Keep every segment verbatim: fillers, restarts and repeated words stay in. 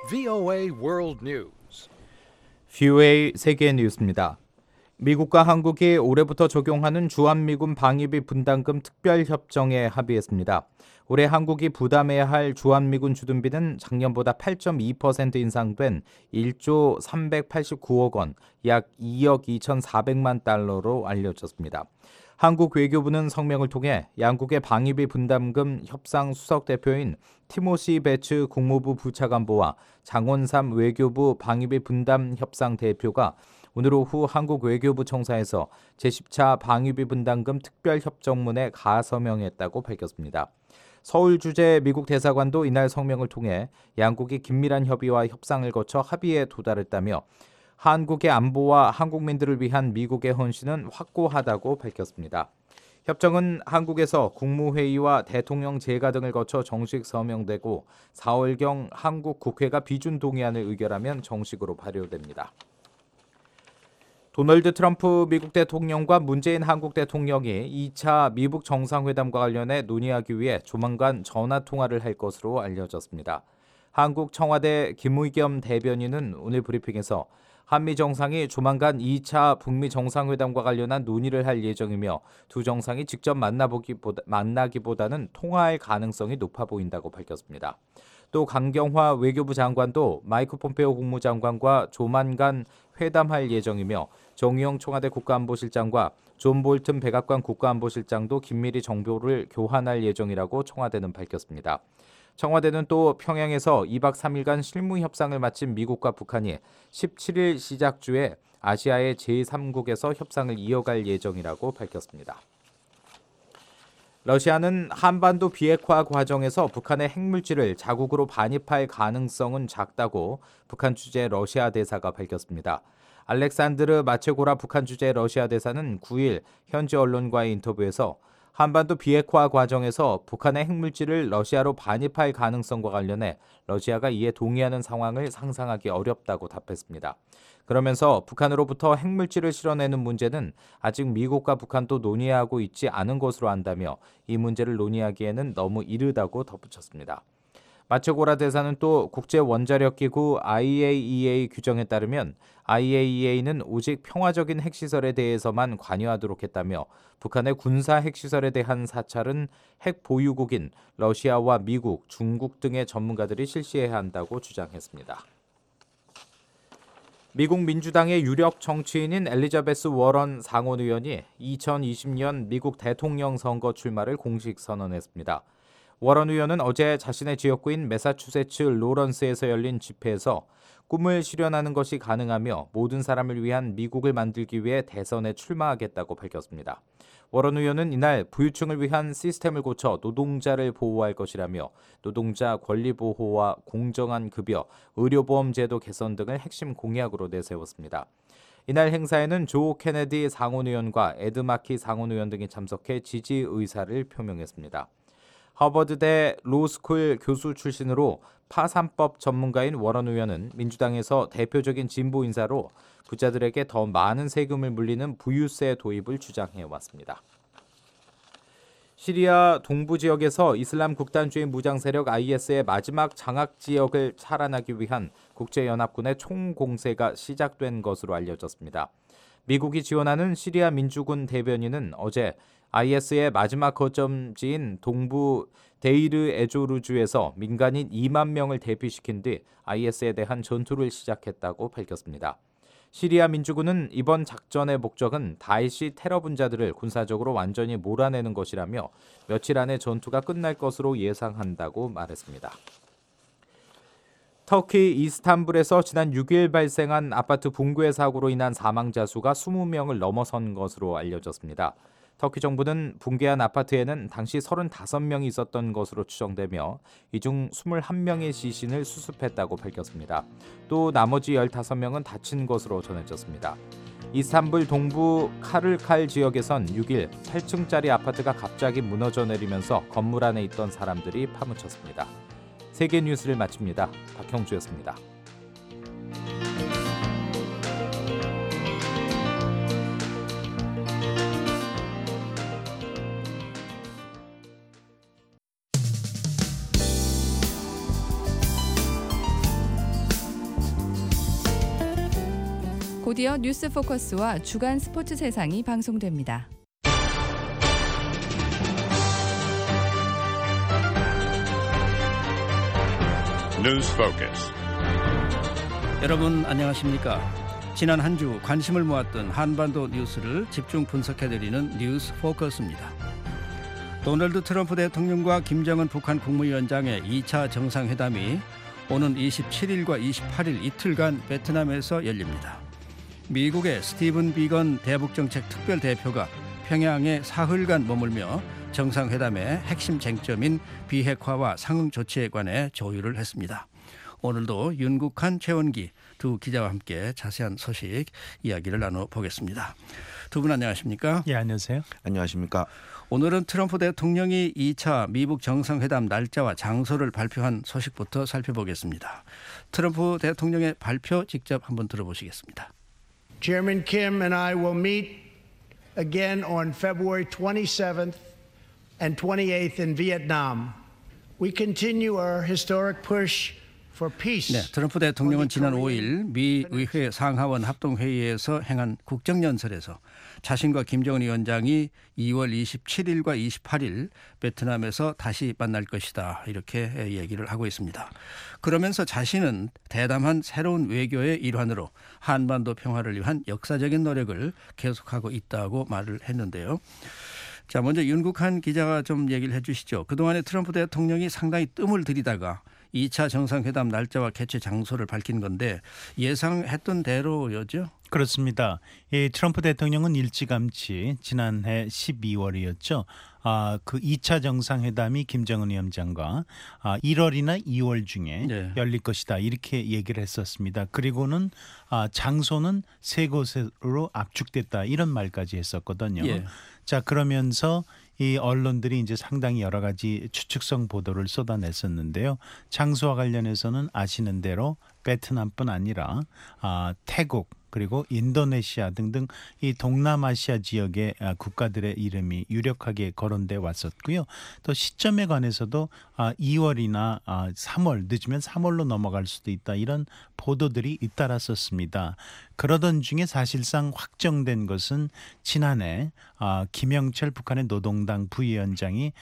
브이오에이 World News. 브이오에이 세계 뉴스입니다. 미국과 한국이 올해부터 적용하는 주한미군 방위비 분담금 특별협정에 합의했습니다. 올해 한국이 부담해야 할 주한미군 주둔비는 작년보다 팔 점 이 퍼센트 인상된 일조 삼백팔십구억 원, 약 이억 이천사백만 달러로 알려졌습니다. 한국 외교부는 성명을 통해 양국의 방위비 분담금 협상 수석 대표인 티모시 베츠 국무부 부차관보와 장원삼 외교부 방위비 분담 협상 대표가 오늘 오후 한국 외교부 청사에서 제십 차 방위비 분담금 특별협정문에 가서명했다고 밝혔습니다. 서울 주재 미국 대사관도 이날 성명을 통해 양국이 긴밀한 협의와 협상을 거쳐 합의에 도달했다며 한국의 안보와 한국민들을 위한 미국의 헌신은 확고하다고 밝혔습니다. 협정은 한국에서 국무회의와 대통령 재가 등을 거쳐 정식 서명되고 사월경 한국 국회가 비준 동의안을 의결하면 정식으로 발효됩니다. 도널드 트럼프 미국 대통령과 문재인 한국 대통령이 이 차 미북 정상회담과 관련해 논의하기 위해 조만간 전화통화를 할 것으로 알려졌습니다. 한국 청와대 김의겸 대변인은 오늘 브리핑에서 한미 정상이 조만간 이 차 북미 정상회담과 관련한 논의를 할 예정이며 두 정상이 직접 만나보기보다, 만나기보다는 통화할 가능성이 높아 보인다고 밝혔습니다. 또 강경화 외교부 장관도 마이크 폼페오 국무장관과 조만간 회담할 예정이며 정의용 청와대 국가안보실장과 존 볼튼 백악관 국가안보실장도 긴밀히 정보를 교환할 예정이라고 청와대는 밝혔습니다. 청와대는 또 평양에서 이박 삼일간 실무 협상을 마친 미국과 북한이 십칠일 시작 주에 아시아의 제삼국에서 협상을 이어갈 예정이라고 밝혔습니다. 러시아는 한반도 비핵화 과정에서 북한의 핵물질을 자국으로 반입할 가능성은 작다고 북한 주재 러시아 대사가 밝혔습니다. 알렉산드르 마체고라 북한 주재 러시아 대사는 구일 현지 언론과의 인터뷰에서 한반도 비핵화 과정에서 북한의 핵물질을 러시아로 반입할 가능성과 관련해 러시아가 이에 동의하는 상황을 상상하기 어렵다고 답했습니다. 그러면서 북한으로부터 핵물질을 실어내는 문제는 아직 미국과 북한도 논의하고 있지 않은 것으로 안다며 이 문제를 논의하기에는 너무 이르다고 덧붙였습니다. 마체고라 대사는 또 국제원자력기구 아이에이이에이 규정에 따르면 아이에이이에이는 오직 평화적인 핵시설에 대해서만 관여하도록 했다며 북한의 군사 핵시설에 대한 사찰은 핵 보유국인 러시아와 미국, 중국 등의 전문가들이 실시해야 한다고 주장했습니다. 미국 민주당의 유력 정치인인 엘리자베스 워런 상원 의원이 이천이십년 미국 대통령 선거 출마를 공식 선언했습니다. 워런 의원은 어제 자신의 지역구인 매사추세츠 로런스에서 열린 집회에서 꿈을 실현하는 것이 가능하며 모든 사람을 위한 미국을 만들기 위해 대선에 출마하겠다고 밝혔습니다. 워런 의원은 이날 부유층을 위한 시스템을 고쳐 노동자를 보호할 것이라며 노동자 권리 보호와 공정한 급여, 의료보험 제도 개선 등을 핵심 공약으로 내세웠습니다. 이날 행사에는 조 케네디 상원의원과 에드 마키 상원의원 등이 참석해 지지 의사를 표명했습니다. 하버드대 로스쿨 교수 출신으로 파산법 전문가인 워런 의원은 민주당에서 대표적인 진보 인사로 부자들에게 더 많은 세금을 물리는 부유세 도입을 주장해왔습니다. 시리아 동부 지역에서 이슬람 국단주의 무장 세력 아이에스의 마지막 장악 지역을 탈환하기 위한 국제연합군의 총공세가 시작된 것으로 알려졌습니다. 미국이 지원하는 시리아 민주군 대변인은 어제 아이에스의 마지막 거점지인 동부 데이르 에조르주에서 민간인 이만 명을 대피시킨 뒤 아이에스에 대한 전투를 시작했다고 밝혔습니다. 시리아 민주군은 이번 작전의 목적은 다이시 테러 분자들을 군사적으로 완전히 몰아내는 것이라며 며칠 안에 전투가 끝날 것으로 예상한다고 말했습니다. 터키 이스탄불에서 지난 육일 발생한 아파트 붕괴 사고로 인한 사망자 수가 이십 명을 넘어선 것으로 알려졌습니다. 터키 정부는 붕괴한 아파트에는 당시 서른다섯 명이 있었던 것으로 추정되며 이 중 이십일 명의 시신을 수습했다고 밝혔습니다. 또 나머지 십오 명은 다친 것으로 전해졌습니다. 이스탄불 동부 카를칼 지역에선 육일 팔 층짜리 아파트가 갑자기 무너져 내리면서 건물 안에 있던 사람들이 파묻혔습니다. 세계 뉴스를 마칩니다. 박형주였습니다. 곧이어 뉴스 포커스와 주간 스포츠 세상이 방송됩니다. News Focus. 여러분 안녕하십니까? 지난 한 주 관심을 모았던 한반도 뉴스를 집중 분석해드리는 뉴스 포커스입니다. 도널드 트럼프 대통령과 김정은 북한 국무위원장의 이 차 정상회담이 오는 이십칠일과 이십팔일 이틀간 베트남에서 열립니다. 미국의 스티븐 비건 대북정책 특별대표가 평양에 사흘간 머물며 정상회담의 핵심 쟁점인 비핵화와 상응 조치에 관해 조율을 했습니다. 오늘도 윤국한, 최원기 두 기자와 함께 자세한 소식 이야기를 나눠보겠습니다. 두 분 안녕하십니까? 예, 안녕하세요. 안녕하십니까? 오늘은 트럼프 대통령이 이 차 미북 정상회담 날짜와 장소를 발표한 소식부터 살펴보겠습니다. 트럼프 대통령의 발표 직접 한번 들어보시겠습니다. Chairman Kim and I will meet again on February twenty-seventh and twenty-eighth in Vietnam. We continue our historic push for peace. 네, 트럼프 대통령은 지난 오일 미 의회 상하원 합동회의에서 행한 국정연설에서 자신과 김정은 위원장이 이월 이십칠일과 이십팔일 베트남에서 다시 만날 것이다 이렇게 얘기를 하고 있습니다. 그러면서 자신은 대담한 새로운 외교의 일환으로 한반도 평화를 위한 역사적인 노력을 계속하고 있다고 말을 했는데요. 자, 먼저 윤국한 기자가 좀 얘기를 해 주시죠. 그동안에 트럼프 대통령이 상당히 뜸을 들이다가 이 차 정상회담 날짜와 개최 장소를 밝힌 건데 예상했던 대로였죠? 그렇습니다. 이 트럼프 대통령은 일찌감치 지난해 십이월이었죠. 아, 그 이 차 정상회담이 김정은 위원장과 아, 일월이나 이월 중에 네. 열릴 것이다 이렇게 얘기를 했었습니다. 그리고는 아, 장소는 세 곳으로 압축됐다 이런 말까지 했었거든요. 예. 자, 그러면서 이 언론들이 이제 상당히 여러 가지 추측성 보도를 쏟아냈었는데요. 장소와 관련해서는 아시는 대로 베트남뿐 아니라 아, 태국 그리고 인도네시아 등등 이 동남아시아 지역의 국가들의 이름이 유력하게 거론돼 왔었고요. 또 시점에 관해서도 이월이나 삼월 늦으면 삼월로 넘어갈 수도 있다 이런 보도들이 잇따랐었습니다. 그러던 중에 사실상 확정된 것은 지난해 김영철 북한의 노동당 부위원장이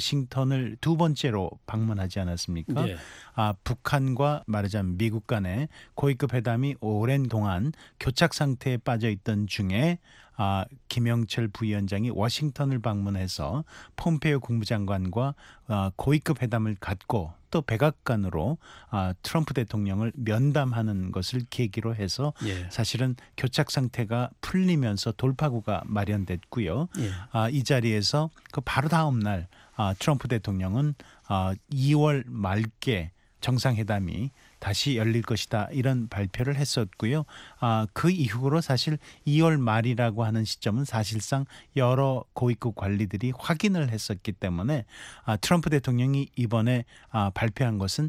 워싱턴을 두 번째로 방문하지 않았습니까? 네. 아, 북한과 말하자면 미국 간의 고위급 회담이 오랜 동안 교착 상태에 빠져 있던 중에 아, 김영철 부위원장이 워싱턴을 방문해서 폼페이오 국무장관과 아, 고위급 회담을 갖고 또 백악관으로 아, 트럼프 대통령을 면담하는 것을 계기로 해서 예. 사실은 교착 상태가 풀리면서 돌파구가 마련됐고요. 예. 아, 이 자리에서 그 바로 다음 날 아, 트럼프 대통령은 아, 이월 말께 정상회담이 다시 열릴 것이다 이런 발표를 했었고요. 아, 그 이후로 사실 이월 말이라고 하는 시점은 사실상 여러 고위급 관리들이 확인을 했었기 때문에 아, 트럼프 대통령이 이번에 아, 발표한 것은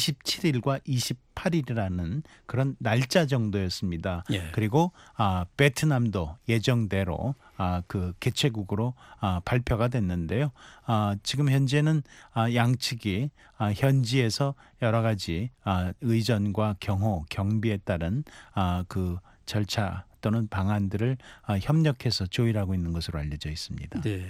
이십칠일과 이십팔일이라는 그런 날짜 정도였습니다. 예. 그리고 아, 베트남도 예정대로 아, 그 개최국으로 아, 발표가 됐는데요. 아, 지금 현재는 아, 양측이 아, 현지에서 여러 가지 아, 의전과 경호, 경비에 따른 아, 그 절차 또는 방안들을 아, 협력해서 조율하고 있는 것으로 알려져 있습니다. 네.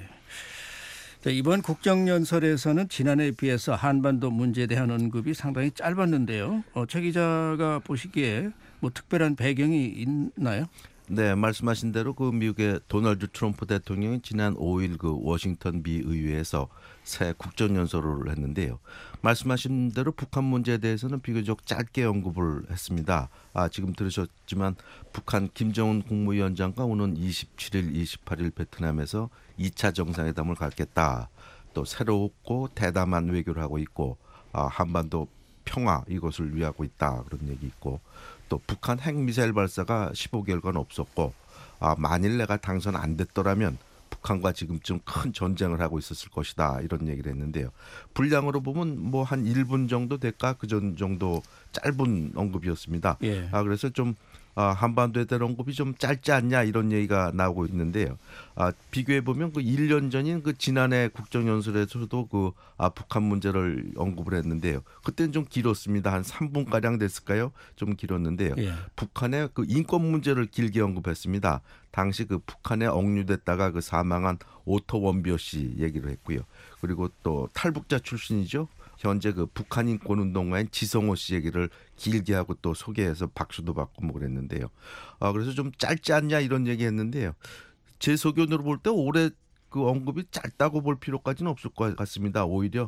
이번 국정연설에서는 지난해에 비해서 한반도 문제에 대한 언급이 상당히 짧았는데요. 어, 최 기자가 보시기에 뭐 특별한 배경이 있나요? 네, 말씀하신 대로 그 미국의 도널드 트럼프 대통령이 지난 오일 그 워싱턴 미 의회에서 새 국정연설을 했는데요. 말씀하신 대로 북한 문제에 대해서는 비교적 짧게 언급을 했습니다. 아, 지금 들으셨지만 북한 김정은 국무위원장과 오는 이십칠일, 이십팔일 베트남에서 이 차 정상회담을 갖겠다. 또 새롭고 대담한 외교를 하고 있고 아, 한반도 평화 이것을 위하고 있다 그런 얘기 있고 또 북한 핵미사일 발사가 십오 개월간 없었고 아, 만일 내가 당선 안 됐더라면 북한과 지금쯤 큰 전쟁을 하고 있었을 것이다 이런 얘기를 했는데요. 분량으로 보면 뭐 한 일 분 정도 될까 그 전 정도 짧은 언급이었습니다. 예. 아, 그래서 좀 아, 한반도에 대한 언급이 좀 짧지 않냐 이런 얘기가 나오고 있는데요. 아, 비교해 보면 그 일 년 전인 그 지난해 국정연설에서도 그 아, 북한 문제를 언급을 했는데요. 그때는 좀 길었습니다. 한 삼 분 가량 됐을까요? 좀 길었는데요. 예. 북한의 그 인권 문제를 길게 언급했습니다. 당시 그 북한에 억류됐다가 그 사망한 오토 원비어 씨 얘기를 했고요. 그리고 또 탈북자 출신이죠. 현재 그 북한 인권 운동가인 지성호 씨 얘기를 길게 하고 또 소개해서 박수도 받고 뭐 그랬는데요. 아, 그래서 좀 짧지 않냐 이런 얘기했는데요. 제 소견으로 볼 때 올해 그 언급이 짧다고 볼 필요까지는 없을 것 같습니다. 오히려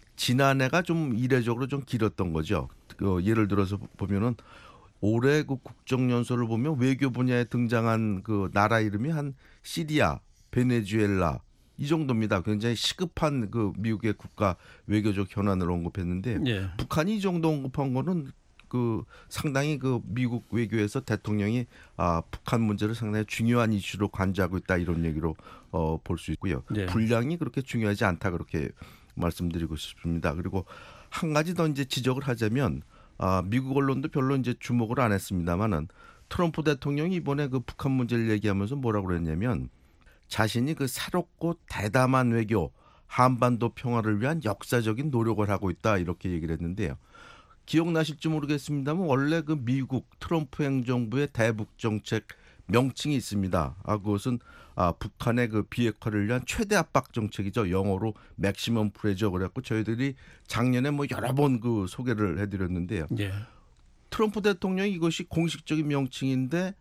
지난해가 좀 이례적으로 좀 길었던 거죠. 그 예를 들어서 보면은 올해 그 국정연설을 보면 외교 분야에 등장한 그 나라 이름이 한 시리아, 베네수엘라 이 정도입니다. 굉장히 시급한 그 미국의 국가 외교적 현안을 언급했는데 예. 북한이 이 정도 언급한 거는 그 상당히 그 미국 외교에서 대통령이 아, 북한 문제를 상당히 중요한 이슈로 간주하고 있다 이런 얘기로 어, 볼 수 있고요. 예. 분량이 그렇게 중요하지 않다 그렇게 말씀드리고 싶습니다. 그리고 한 가지 더 이제 지적을 하자면 아, 미국 언론도 별로 이제 주목을 안 했습니다만은 트럼프 대통령이 이번에 그 북한 문제를 얘기하면서 뭐라고 그랬냐면 자신이 그 새롭고 대담한 외교, 한반도 평화를 위한 역사적인 노력을 하고 있다 이렇게 얘기를 했는데요. 기억나실지 모르겠습니다만 원래 그 미국 트럼프 행정부의 대북 정책 명칭이 있습니다. 아, 그것은 아, 북한의 그 비핵화를 위한 최대 압박 정책이죠. 영어로 맥시멈 프레저 그랬고 저희들이 작년에 뭐 여러 번 그 소개를 해드렸는데요. 예. 트럼프 대통령이 이것이 공식적인 명칭인데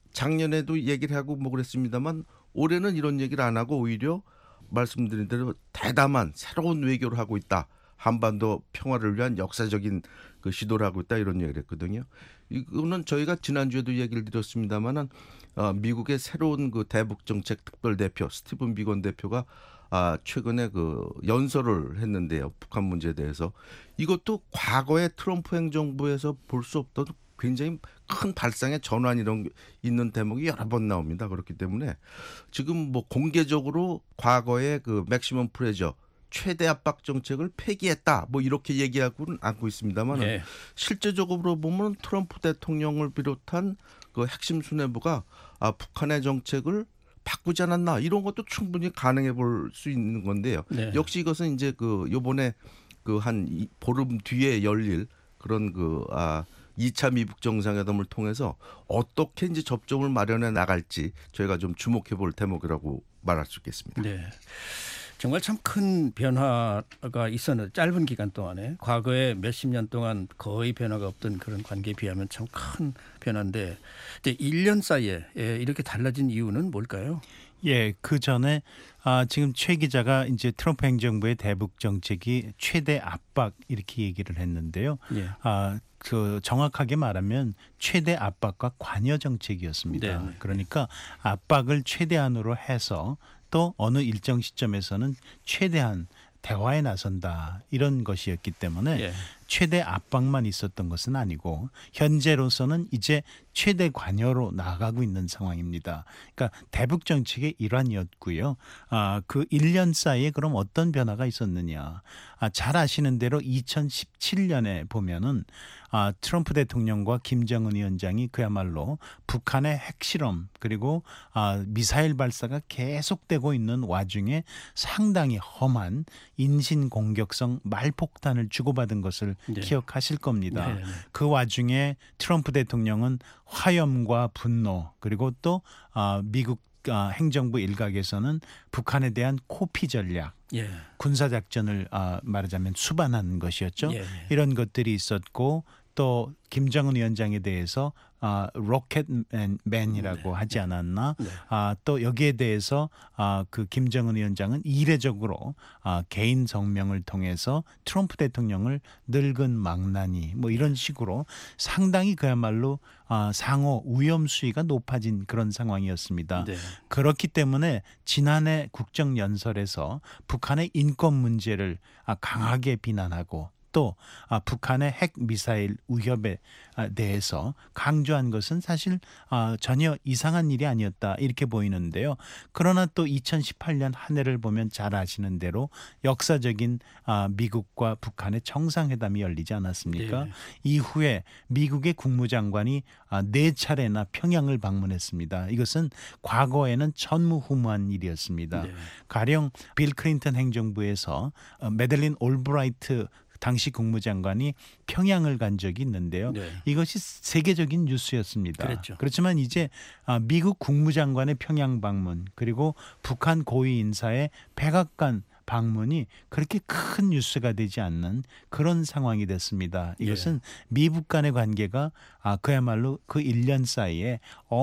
작년에도 얘기를 하고 뭐 그랬습니다만 올해는 이런 얘기를 안 하고 오히려 말씀드린 대로 대담한 새로운 외교를 하고 있다. 한반도 평화를 위한 역사적인 그 시도를 하고 있다 이런 얘기를 했거든요. 이거는 저희가 지난주에도 얘기를 드렸습니다만은 어, 미국의 새로운 그 대북 정책 특별 대표 스티븐 비건 대표가 아, 최근에 그 연설을 했는데요. 북한 문제에 대해서 이것도 과거의 트럼프 행정부에서 볼 수 없던 굉장히 큰 발상의 전환 이런 게 있는 대목이 여러 번 나옵니다. 그렇기 때문에 지금 뭐 공개적으로 과거의 그 맥시멈 프레저 최대 압박 정책을 폐기했다. 뭐 이렇게 얘기하고는 않고 있습니다만 예. 실제적으로 보면 트럼프 대통령을 비롯한 그 핵심 수뇌부가 아, 북한의 정책을 바꾸지 않았나 이런 것도 충분히 가능해 볼 수 있는 건데요. 네. 역시 이것은 이제 그 요번에 그 한 보름 뒤에 열릴 그런 그 아, 이 차 미북 정상회담을 통해서 어떻게 이제 접점을 마련해 나갈지 저희가 좀 주목해 볼 대목이라고 말할 수 있겠습니다. 네. 정말 참 큰 변화가 있었는데 짧은 기간 동안에 과거에 몇십 년 동안 거의 변화가 없던 그런 관계에 비하면 참 큰 변화인데 이제 일 년 사이에 이렇게 달라진 이유는 뭘까요? 예, 그 전에 아, 지금 최 기자가 이제 트럼프 행정부의 대북 정책이 최대 압박 이렇게 얘기를 했는데요. 예. 아, 그 정확하게 말하면 최대 압박과 관여 정책이었습니다. 네. 그러니까 압박을 최대한으로 해서 또 어느 일정 시점에서는 최대한 대화에 나선다 이런 것이었기 때문에 예. 최대 압박만 있었던 것은 아니고 현재로서는 이제 최대 관여로 나아가고 있는 상황입니다. 그러니까 대북 정책의 일환이었고요. 아, 그 일 년 사이에 그럼 어떤 변화가 있었느냐. 아, 잘 아시는 대로 이천십칠 년에 보면은 아, 트럼프 대통령과 김정은 위원장이 그야말로 북한의 핵실험 그리고 아, 미사일 발사가 계속되고 있는 와중에 상당히 험한 인신공격성 말폭탄을 주고받은 것을 네. 기억하실 겁니다. 네, 네. 그 와중에 트럼프 대통령은 화염과 분노 그리고 또 아, 미국 아, 행정부 일각에서는 북한에 대한 코피 전략 예. 군사작전을 아, 말하자면 수반하는 것이었죠. 예. 이런 것들이 있었고 또 김정은 위원장에 대해서 아, 로켓맨이라고 하지 않았나. 네. 아, 또 여기에 대해서 아, 그 김정은 위원장은 이례적으로 아, 개인 성명을 통해서 트럼프 대통령을 늙은 망나니 뭐 이런 식으로 상당히 그야말로 아, 상호 위험 수위가 높아진 그런 상황이었습니다. 네. 그렇기 때문에 지난해 국정연설에서 북한의 인권 문제를 아, 강하게 비난하고 또 아, 북한의 핵 미사일 위협에 아, 대해서 강조한 것은 사실 아, 전혀 이상한 일이 아니었다 이렇게 보이는데요. 그러나 또 이천십팔 년 한 해를 보면 잘 아시는 대로 역사적인 아, 미국과 북한의 정상회담이 열리지 않았습니까? 네. 이후에 미국의 국무장관이 아, 네 차례나 평양을 방문했습니다. 이것은 과거에는 전무후무한 일이었습니다. 네. 가령 빌 클린턴 행정부에서 어, 매들린 올브라이트 당시 국무장관이 평양을 간 적이 있는데요. 네. 이것이 세계적인 뉴스였습니다. 그랬죠. 그렇지만 이제 아, 미국 국무장관의 평양 방문 그리고 북한 고위 인사의 백악관 방문이 그렇게 큰 뉴스가 되지 않는 그런 상황이 됐습니다. 이것은 미북 간의 관계가 아, 그야말로 그 일 년 사이에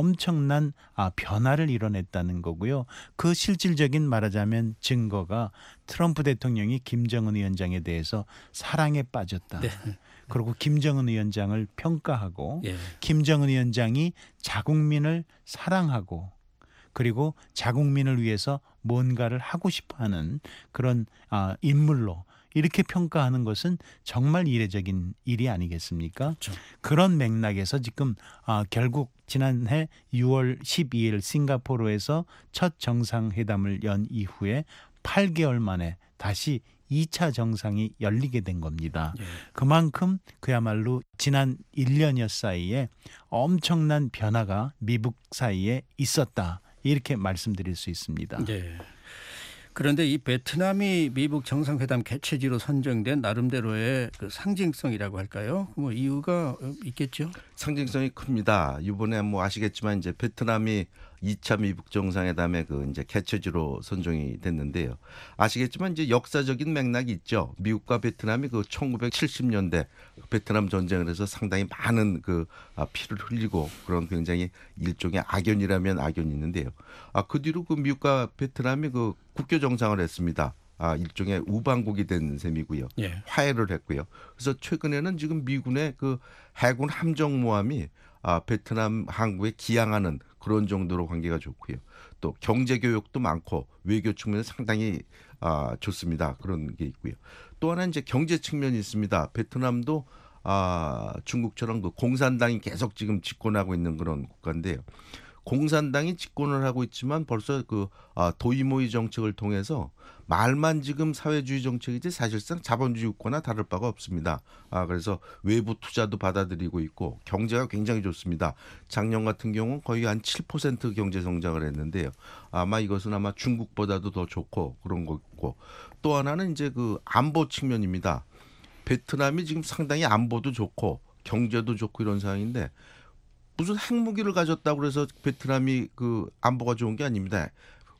엄청난 아, 변화를 이뤄냈다는 거고요. 그 실질적인 말하자면 증거가 트럼프 대통령이 김정은 위원장에 대해서 사랑에 빠졌다. 네. 그리고 김정은 위원장을 평가하고 예. 김정은 위원장이 자국민을 사랑하고 그리고 자국민을 위해서 뭔가를 하고 싶어하는 그런 아, 인물로 이렇게 평가하는 것은 정말 이례적인 일이 아니겠습니까? 그렇죠. 그런 맥락에서 지금 아, 결국 지난해 유월 십이일 싱가포르에서 첫 정상회담을 연 이후에 팔 개월 만에 다시 이 차 정상이 열리게 된 겁니다. 예. 그만큼 그야말로 지난 일 년여 사이에 엄청난 변화가 미북 사이에 있었다. 이렇게 말씀드릴 수 있습니다. 네. 그런데 이 베트남이 미북 정상회담 개최지로 선정된 나름대로의 그 상징성이라고 할까요? 뭐 이유가 있겠죠? 상징성이 큽니다. 이번에 뭐 아시겠지만 이제 베트남이 이 차 미북 정상회담의 그 이제 개최지로 선정이 됐는데요. 아시겠지만 이제 역사적인 맥락이 있죠. 미국과 베트남이 그 천구백칠십 년대 베트남 전쟁을 해서 상당히 많은 그 피를 흘리고 그런 굉장히 일종의 악연이라면 악연이 있는데요. 아, 그 뒤로 그 미국과 베트남이 그 국교 정상을 했습니다. 아, 일종의 우방국이 된 셈이고요. 예. 화해를 했고요. 그래서 최근에는 지금 미군의 그 해군 함정모함이 아, 베트남 항구에 기항하는 그런 정도로 관계가 좋고요. 또 경제 교역도 많고 외교 측면에서 상당히 아, 좋습니다. 그런 게 있고요. 또 하나 이제 경제 측면이 있습니다. 베트남도 아, 중국처럼 그 공산당이 계속 지금 집권하고 있는 그런 국가인데요. 공산당이 집권을 하고 있지만 벌써 그 아, 도이모이 정책을 통해서 말만 지금 사회주의 정책이지 사실상 자본주의 국가나 다를 바가 없습니다. 아, 그래서 외부 투자도 받아들이고 있고 경제가 굉장히 좋습니다. 작년 같은 경우는 거의 한 칠 퍼센트 경제 성장을 했는데요. 아마 이것은 아마 중국보다도 더 좋고 그런 거고 또 하나는 이제 그 안보 측면입니다. 베트남이 지금 상당히 안보도 좋고 경제도 좋고 이런 상황인데 무슨 핵무기를 가졌다고 그래서 베트남이 그 안보가 좋은 게 아닙니다.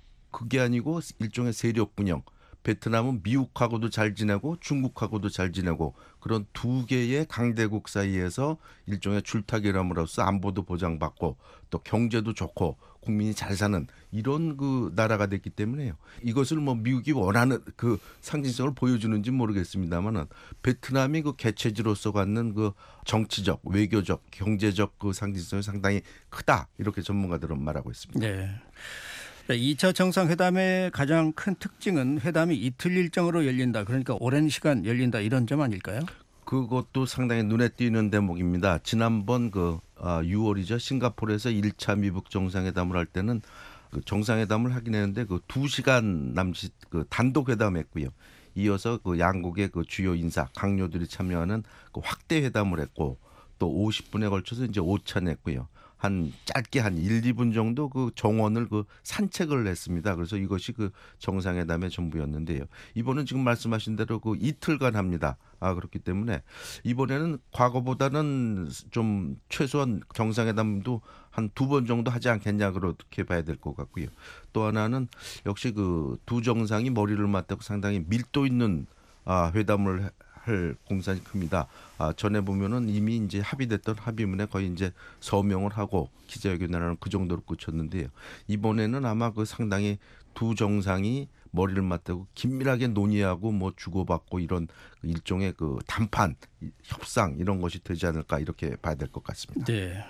그게 아니고 일종의 세력 분영. 베트남은 미국하고도 잘 지내고 중국하고도 잘 지내고 그런 두 개의 강대국 사이에서 일종의 줄타기람으로서 안보도 보장받고 또 경제도 좋고 국민이 잘 사는 이런 그 나라가 됐기 때문에요. 이것을 뭐 미국이 원하는 그 상징성을 보여주는지 모르겠습니다만은 베트남이 그 개최지로서 갖는 그 정치적, 외교적, 경제적 그 상징성이 상당히 크다 이렇게 전문가들은 말하고 있습니다. 네. 이 차 정상회담의 가장 큰 특징은 회담이 이틀 일정으로 열린다. 그러니까 오랜 시간 열린다 이런 점 아닐까요? 그것도 상당히 눈에 띄는 대목입니다. 지난번 그 유월이죠. 싱가포르에서 일 차 미북 정상회담을 할 때는 그 정상회담을 하긴 했는데 그 두 시간 남짓 그 단독 회담했고요. 이어서 그 양국의 그 주요 인사 강요들이 참여하는 그 확대 회담을 했고 또 오십 분에 걸쳐서 이제 오차 냈고요. 한 짧게 한 일, 이 분 정도 그 정원을 그 산책을 했습니다. 그래서 이것이 그 정상회담의 전부였는데요. 이번은 지금 말씀하신 대로 그 이틀간 합니다. 아, 그렇기 때문에 이번에는 과거보다는 좀 최소한 정상회담도 한 두 번 정도 하지 않겠냐 그렇게 봐야 될 것 같고요. 또 하나는 역시 그 두 정상이 머리를 맞대고 상당히 밀도 있는 아, 회담을 할 공산이 큽니다. 아, 전에 보면은 이미 이제 합의됐던 합의문에 거의 이제 서명을 하고 기자회견을 하는 그 정도로 끝쳤는데요. 이번에는 아마 그 상당히 두 정상이 머리를 맞대고 긴밀하게 논의하고 뭐 주고받고 이런 일종의 그談判, 협상 이런 것이 되지 않을까 이렇게 봐야 될 것 같습니다. 네.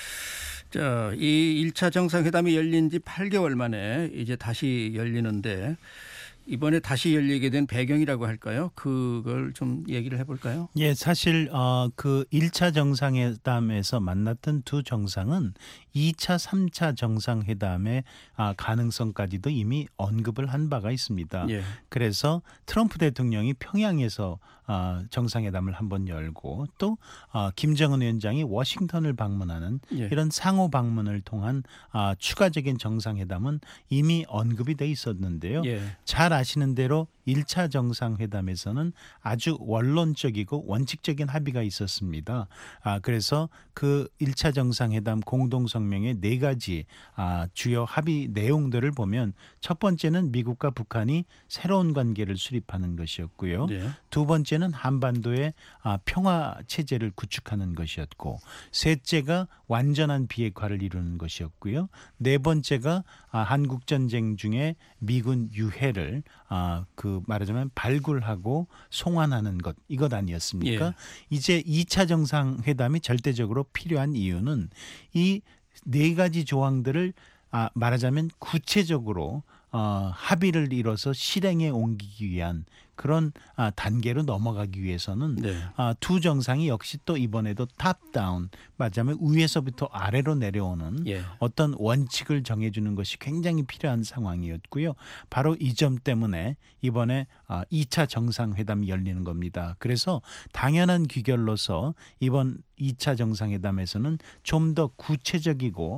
자, 이 일 차 정상회담이 열린 지 팔 개월 만에 이제 다시 열리는데 이번에 다시 열리게 된 배경이라고 할까요? 그걸 좀 얘기를 해볼까요? 예, 사실 어, 그 일 차 정상회담에서 만났던 두 정상은 이 차, 삼 차 정상회담의 아, 가능성까지도 이미 언급을 한 바가 있습니다. 예. 그래서 트럼프 대통령이 평양에서 아, 정상회담을 한번 열고 또 아, 김정은 위원장이 워싱턴을 방문하는 예. 이런 상호 방문을 통한 아, 추가적인 정상회담은 이미 언급이 돼 있었는데요. 예. 잘 아시는 대로 일 차 정상회담에서는 아주 원론적이고 원칙적인 합의가 있었습니다. 아, 그래서 그 일 차 정상회담 공동성명의 네 가지 아, 주요 합의 내용들을 보면 첫 번째는 미국과 북한이 새로운 관계를 수립하는 것이었고요. 네. 두 번째는 한반도의 아, 평화 체제를 구축하는 것이었고, 셋째가 완전한 비핵화를 이루는 것이었고요. 네 번째가 아, 한국 전쟁 중에 미군 유해를 아, 그 말하자면 발굴하고 송환하는 것, 이것 아니었습니까? 예. 이제 이 차 정상회담이 절대적으로 필요한 이유는 이 네 가지 조항들을 아, 말하자면 구체적으로 어, 합의를 이뤄서 실행에 옮기기 위한 그런 아, 단계로 넘어가기 위해서는 네. 아, 두 정상이 역시 또 이번에도 탑다운, 말하자면 위에서부터 아래로 내려오는 예. 어떤 원칙을 정해주는 것이 굉장히 필요한 상황이었고요. 바로 이 점 때문에 이번에 아, 이 차 정상회담이 열리는 겁니다. 그래서 당연한 귀결로서 이번 이 차 정상회담에서는 좀 더 구체적이고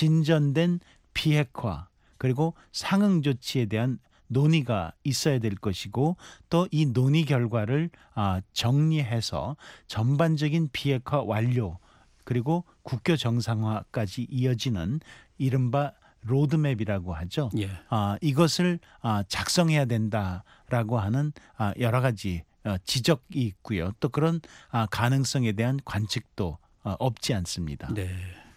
진전된 비핵화 그리고 상응 조치에 대한 논의가 있어야 될 것이고, 또 이 논의 결과를 아, 정리해서 전반적인 비핵화 완료 그리고 국교 정상화까지 이어지는 이른바 로드맵이라고 하죠. 예. 아, 이것을 아, 작성해야 된다라고 하는 아, 여러 가지 어, 지적이 있고요. 또 그런 아, 가능성에 대한 관측도 어, 없지 않습니다. 네.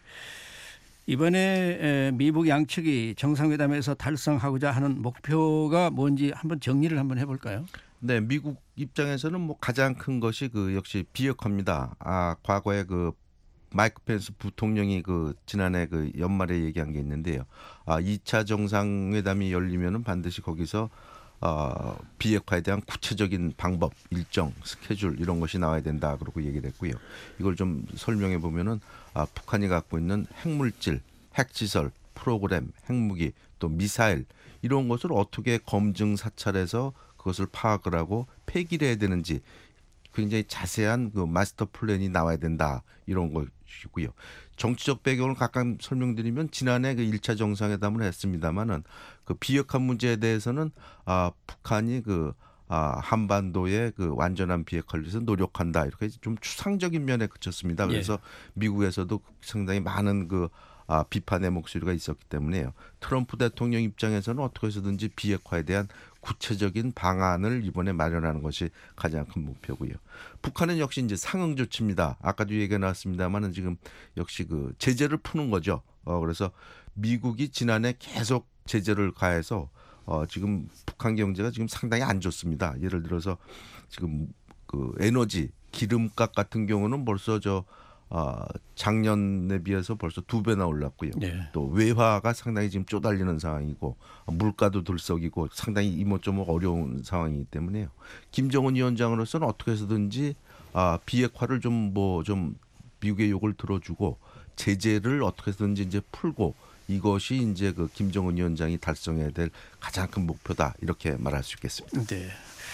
이번에 미국 양측이 정상회담에서 달성하고자 하는 목표가 뭔지 한번 정리를 한번 해볼까요? 네, 미국 입장에서는 뭐 가장 큰 것이 그 역시 비핵화입니다. 아, 과거에 그 마이크 펜스 부통령이 그 지난해 그 연말에 얘기한 게 있는데요. 아, 이 차 정상회담이 열리면은 반드시 거기서 어, 비핵화에 대한 구체적인 방법, 일정, 스케줄 이런 것이 나와야 된다 그러고 얘기를 했고요. 이걸 좀 설명해 보면은 아, 북한이 갖고 있는 핵물질, 핵시설, 프로그램, 핵무기, 또 미사일 이런 것을 어떻게 검증 사찰해서 그것을 파악을 하고 폐기를 해야 되는지 굉장히 자세한 그 마스터 플랜이 나와야 된다 이런 것이고요. 정치적 배경을 각각 설명드리면 지난해 그 일 차 정상회담을 했습니다마는 그 비핵화 문제에 대해서는 아, 북한이 그 아, 한반도의 그 완전한 비핵화를 위해서 노력한다 이렇게 좀 추상적인 면에 그쳤습니다. 그래서 예. 미국에서도 상당히 많은 그 아, 비판의 목소리가 있었기 때문에요. 트럼프 대통령 입장에서는 어떻게 해서든지 비핵화에 대한 구체적인 방안을 이번에 마련하는 것이 가장 큰 목표고요. 북한은 역시 이제 상응 조치입니다. 아까도 얘기가 나왔습니다만은 지금 역시 그 제재를 푸는 거죠. 어, 그래서 미국이 지난해 계속 제재를 가해서 어, 지금 북한 경제가 지금 상당히 안 좋습니다. 예를 들어서 지금 그 에너지 기름값 같은 경우는 벌써 저 어, 작년에 비해서 벌써 두 배나 올랐고요. 네. 또 외화가 상당히 지금 쪼달리는 상황이고 물가도 들썩이고 상당히 이모저모 어려운 상황이기 때문에요. 김정은 위원장으로서는 어떻게 해서든지 아, 비핵화를 좀 뭐 좀 미국의 욕을 들어주고 제재를 어떻게 해서든지 이제 풀고 이것이 이제 그 김정은 위원장이 달성해야 될 가장 큰 목표다 이렇게 말할 수 있겠습니다. 네.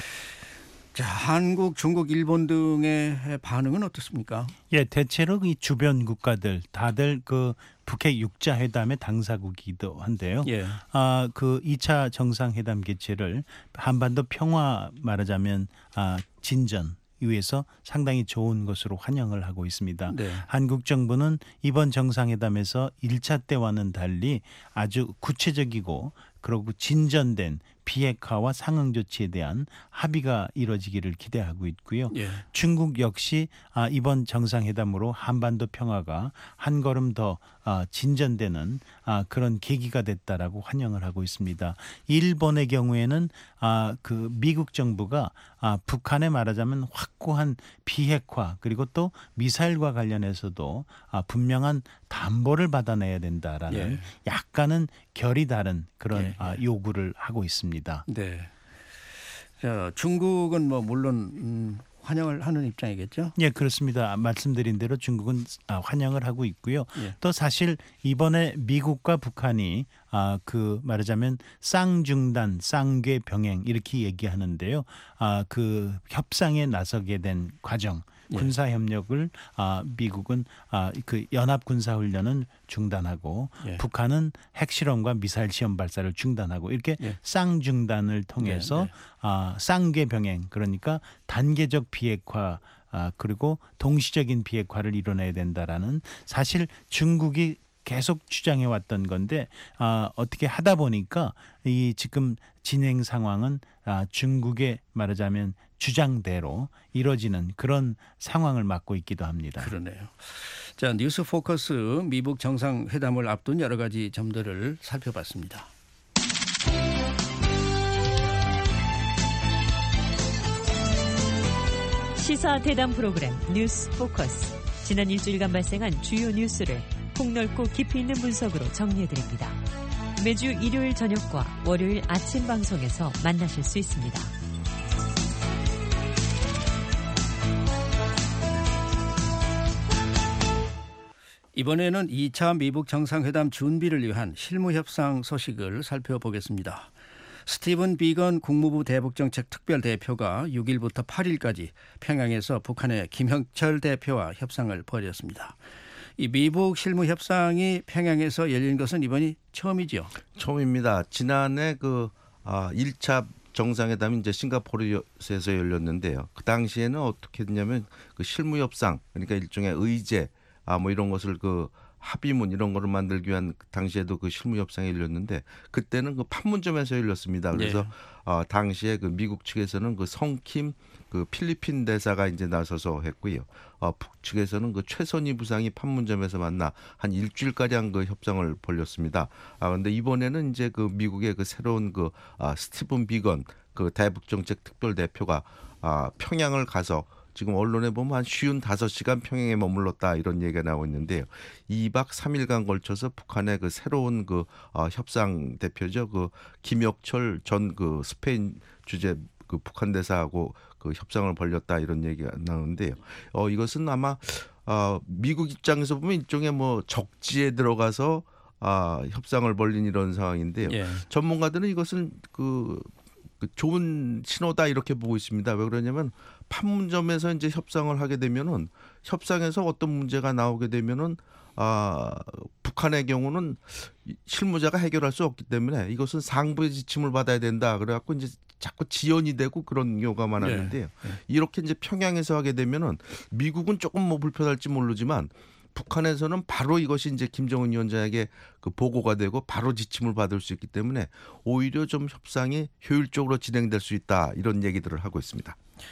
자, 한국, 중국, 일본 등의 반응은 어떻습니까? 예, 대체로 이 주변 국가들 다들 그 북핵 육자 회담의 당사국이기도 한데요. 예. 아, 그 이 차 정상회담 개최를 한반도 평화 말하자면 아, 진전 위해서 상당히 좋은 것으로 환영을 하고 있습니다. 네. 한국 정부는 이번 정상회담에서 일 차 때와는 달리 아주 구체적이고 그리고 진전된 비핵화와 상응 조치에 대한 합의가 이루어지기를 기대하고 있고요. 예. 중국 역시 이번 정상회담으로 한반도 평화가 한 걸음 더 진전되는 그런 계기가 됐다라고 환영을 하고 있습니다. 일본의 경우에는 그 미국 정부가 북한에 말하자면 확고한 비핵화 그리고 또 미사일과 관련해서도 분명한 담보를 받아내야 된다라는 예. 약간은 결이 다른 그런 예. 요구를 하고 있습니다. 네. 자, 중국은 뭐 물론 음, 환영을 하는 입장이겠죠. 예, 그렇습니다. 말씀드린 대로 중국은 아, 환영을 하고 있고요. 예. 또 사실 이번에 미국과 북한이 아, 그 말하자면 쌍중단, 쌍궤 병행 이렇게 얘기하는데요. 아, 그 협상에 나서게 된 과정, 군사 협력을 아, 미국은 아, 그 연합 군사 훈련은 중단하고 예. 북한은 핵실험과 미사일 시험 발사를 중단하고 이렇게 예. 쌍중단을 통해서 네, 네. 아, 쌍궤 병행 그러니까 단계적 비핵화 아, 그리고 동시적인 비핵화를 이뤄내야 된다라는 사실 중국이 계속 주장해 왔던 건데 아, 어떻게 하다 보니까 이 지금 진행 상황은 아, 중국의 말하자면 주장대로 이뤄지는 그런 상황을 맞고 있기도 합니다. 그러네요. 자, 뉴스 포커스 미북 정상회담을 앞둔 여러 가지 점들을 살펴봤습니다. 시사 대담 프로그램 뉴스 포커스. 지난 일주일간 발생한 주요 뉴스를 폭넓고 깊이 있는 분석으로 정리해드립니다. 매주 일요일 저녁과 월요일 아침 방송에서 만나실 수 있습니다. 이번에는 이 차 미북 정상회담 준비를 위한 실무협상 소식을 살펴보겠습니다. 스티븐 비건 국무부 대북정책 특별대표가 육 일부터 팔 일까지 평양에서 북한의 김형철 대표와 협상을 벌였습니다. 이 미북 실무협상이 평양에서 열린 것은 이번이 처음이죠. 처음입니다. 지난해 그 아, 일 차 정상회담이 이제 싱가포르에서 열렸는데요. 그 당시에는 어떻게 했냐면 그 실무협상 그러니까 일종의 의제 아 뭐 이런 것을 그 합의문 이런 거를 만들기 위한 그 당시에도 그 실무협상이 열렸는데 그때는 그 판문점에서 열렸습니다. 그래서 네. 어, 당시에 그 미국 측에서는 그 성킴 그 필리핀 대사가 이제 나서서 했고요. 어, 북측에서는 그 최선희 부상이 판문점에서 만나 한 일주일 가량 그 협상을 벌였습니다. 아 근데 이번에는 이제 그 미국의 그 새로운 그 아, 스티븐 비건 그 대북정책 특별 대표가 아, 평양을 가서 지금 언론에 보면 한 오십오 시간 평양에 머물렀다 이런 얘기가 나오고 있는데요. 이 박 삼 일간 걸쳐서 북한의 그 새로운 그 어, 협상 대표죠. 그 김혁철 전 그 스페인 주재 그 북한 대사하고 그 협상을 벌였다 이런 얘기가 나오는데요. 어 이것은 아마 어, 미국 입장에서 보면 일종의 뭐 적지에 들어가서 아, 협상을 벌린 이런 상황인데요. 예. 전문가들은 이것은 그 그 좋은 신호다 이렇게 보고 있습니다. 왜 그러냐면 판문점에서 이제 협상을 하게 되면은 협상에서 어떤 문제가 나오게 되면은 아, 북한의 경우는 실무자가 해결할 수 없기 때문에 이것은 상부의 지침을 받아야 된다. 그래갖고 이제 자꾸 지연이 되고 그런 경우가 많았는데요. 네. 이렇게 이제 평양에서 하게 되면은 미국은 조금 뭐 불편할지 모르지만 북한에서는 바로 이것이 이제 김정은 위원장에게 그 보고가 되고 바로 지침을 받을 수 있기 때문에 오히려 좀 협상이 효율적으로 진행될 수 있다 이런 얘기들을 하고 있습니다.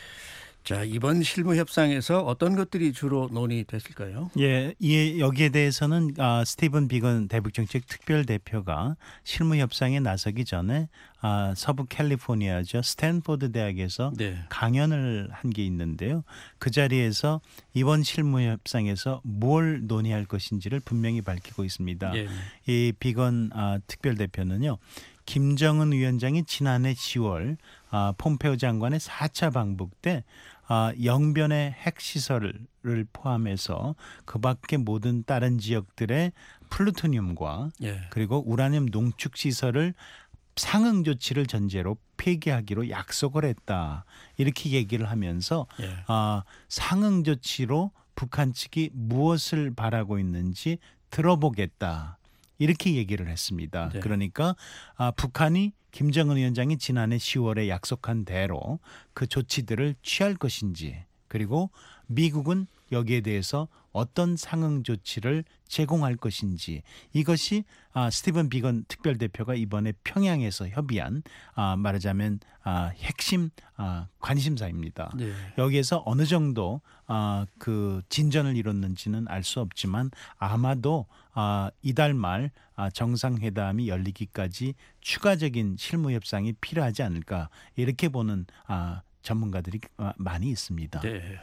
자, 이번 실무 협상에서 어떤 것들이 주로 논의됐을까요? 예, 이 여기에 대해서는 아, 스티븐 비건 대북정책 특별대표가 실무 협상에 나서기 전에 아, 서부 캘리포니아죠 스탠포드 대학에서 네. 강연을 한 게 있는데요. 그 자리에서 이번 실무 협상에서 뭘 논의할 것인지를 분명히 밝히고 있습니다. 예. 이 비건 아, 특별대표는요. 김정은 위원장이 지난해 시월 아, 폼페오 장관의 사 차 방북 때 아, 영변의 핵시설을 포함해서 그 밖에 모든 다른 지역들의 플루토늄과 예. 그리고 우라늄 농축 시설을 상응 조치를 전제로 폐기하기로 약속을 했다. 이렇게 얘기를 하면서 예. 아, 상응 조치로 북한 측이 무엇을 바라고 있는지 들어보겠다. 이렇게 얘기를 했습니다. 네. 그러니까 아, 북한이 김정은 위원장이 지난해 시월에 약속한 대로 그 조치들을 취할 것인지 그리고 미국은 여기에 대해서 어떤 상응 조치를 제공할 것인지 이것이 아, 스티븐 비건 특별대표가 이번에 평양에서 협의한 아, 말하자면 아, 핵심 아, 관심사입니다. 네. 여기에서 어느 정도 아, 그 진전을 이뤘는지는 알 수 없지만 아마도 아, 이달 말 아, 정상회담이 열리기까지 추가적인 실무 협상이 필요하지 않을까 이렇게 보는 아, 전문가들이 아, 많이 있습니다. 네.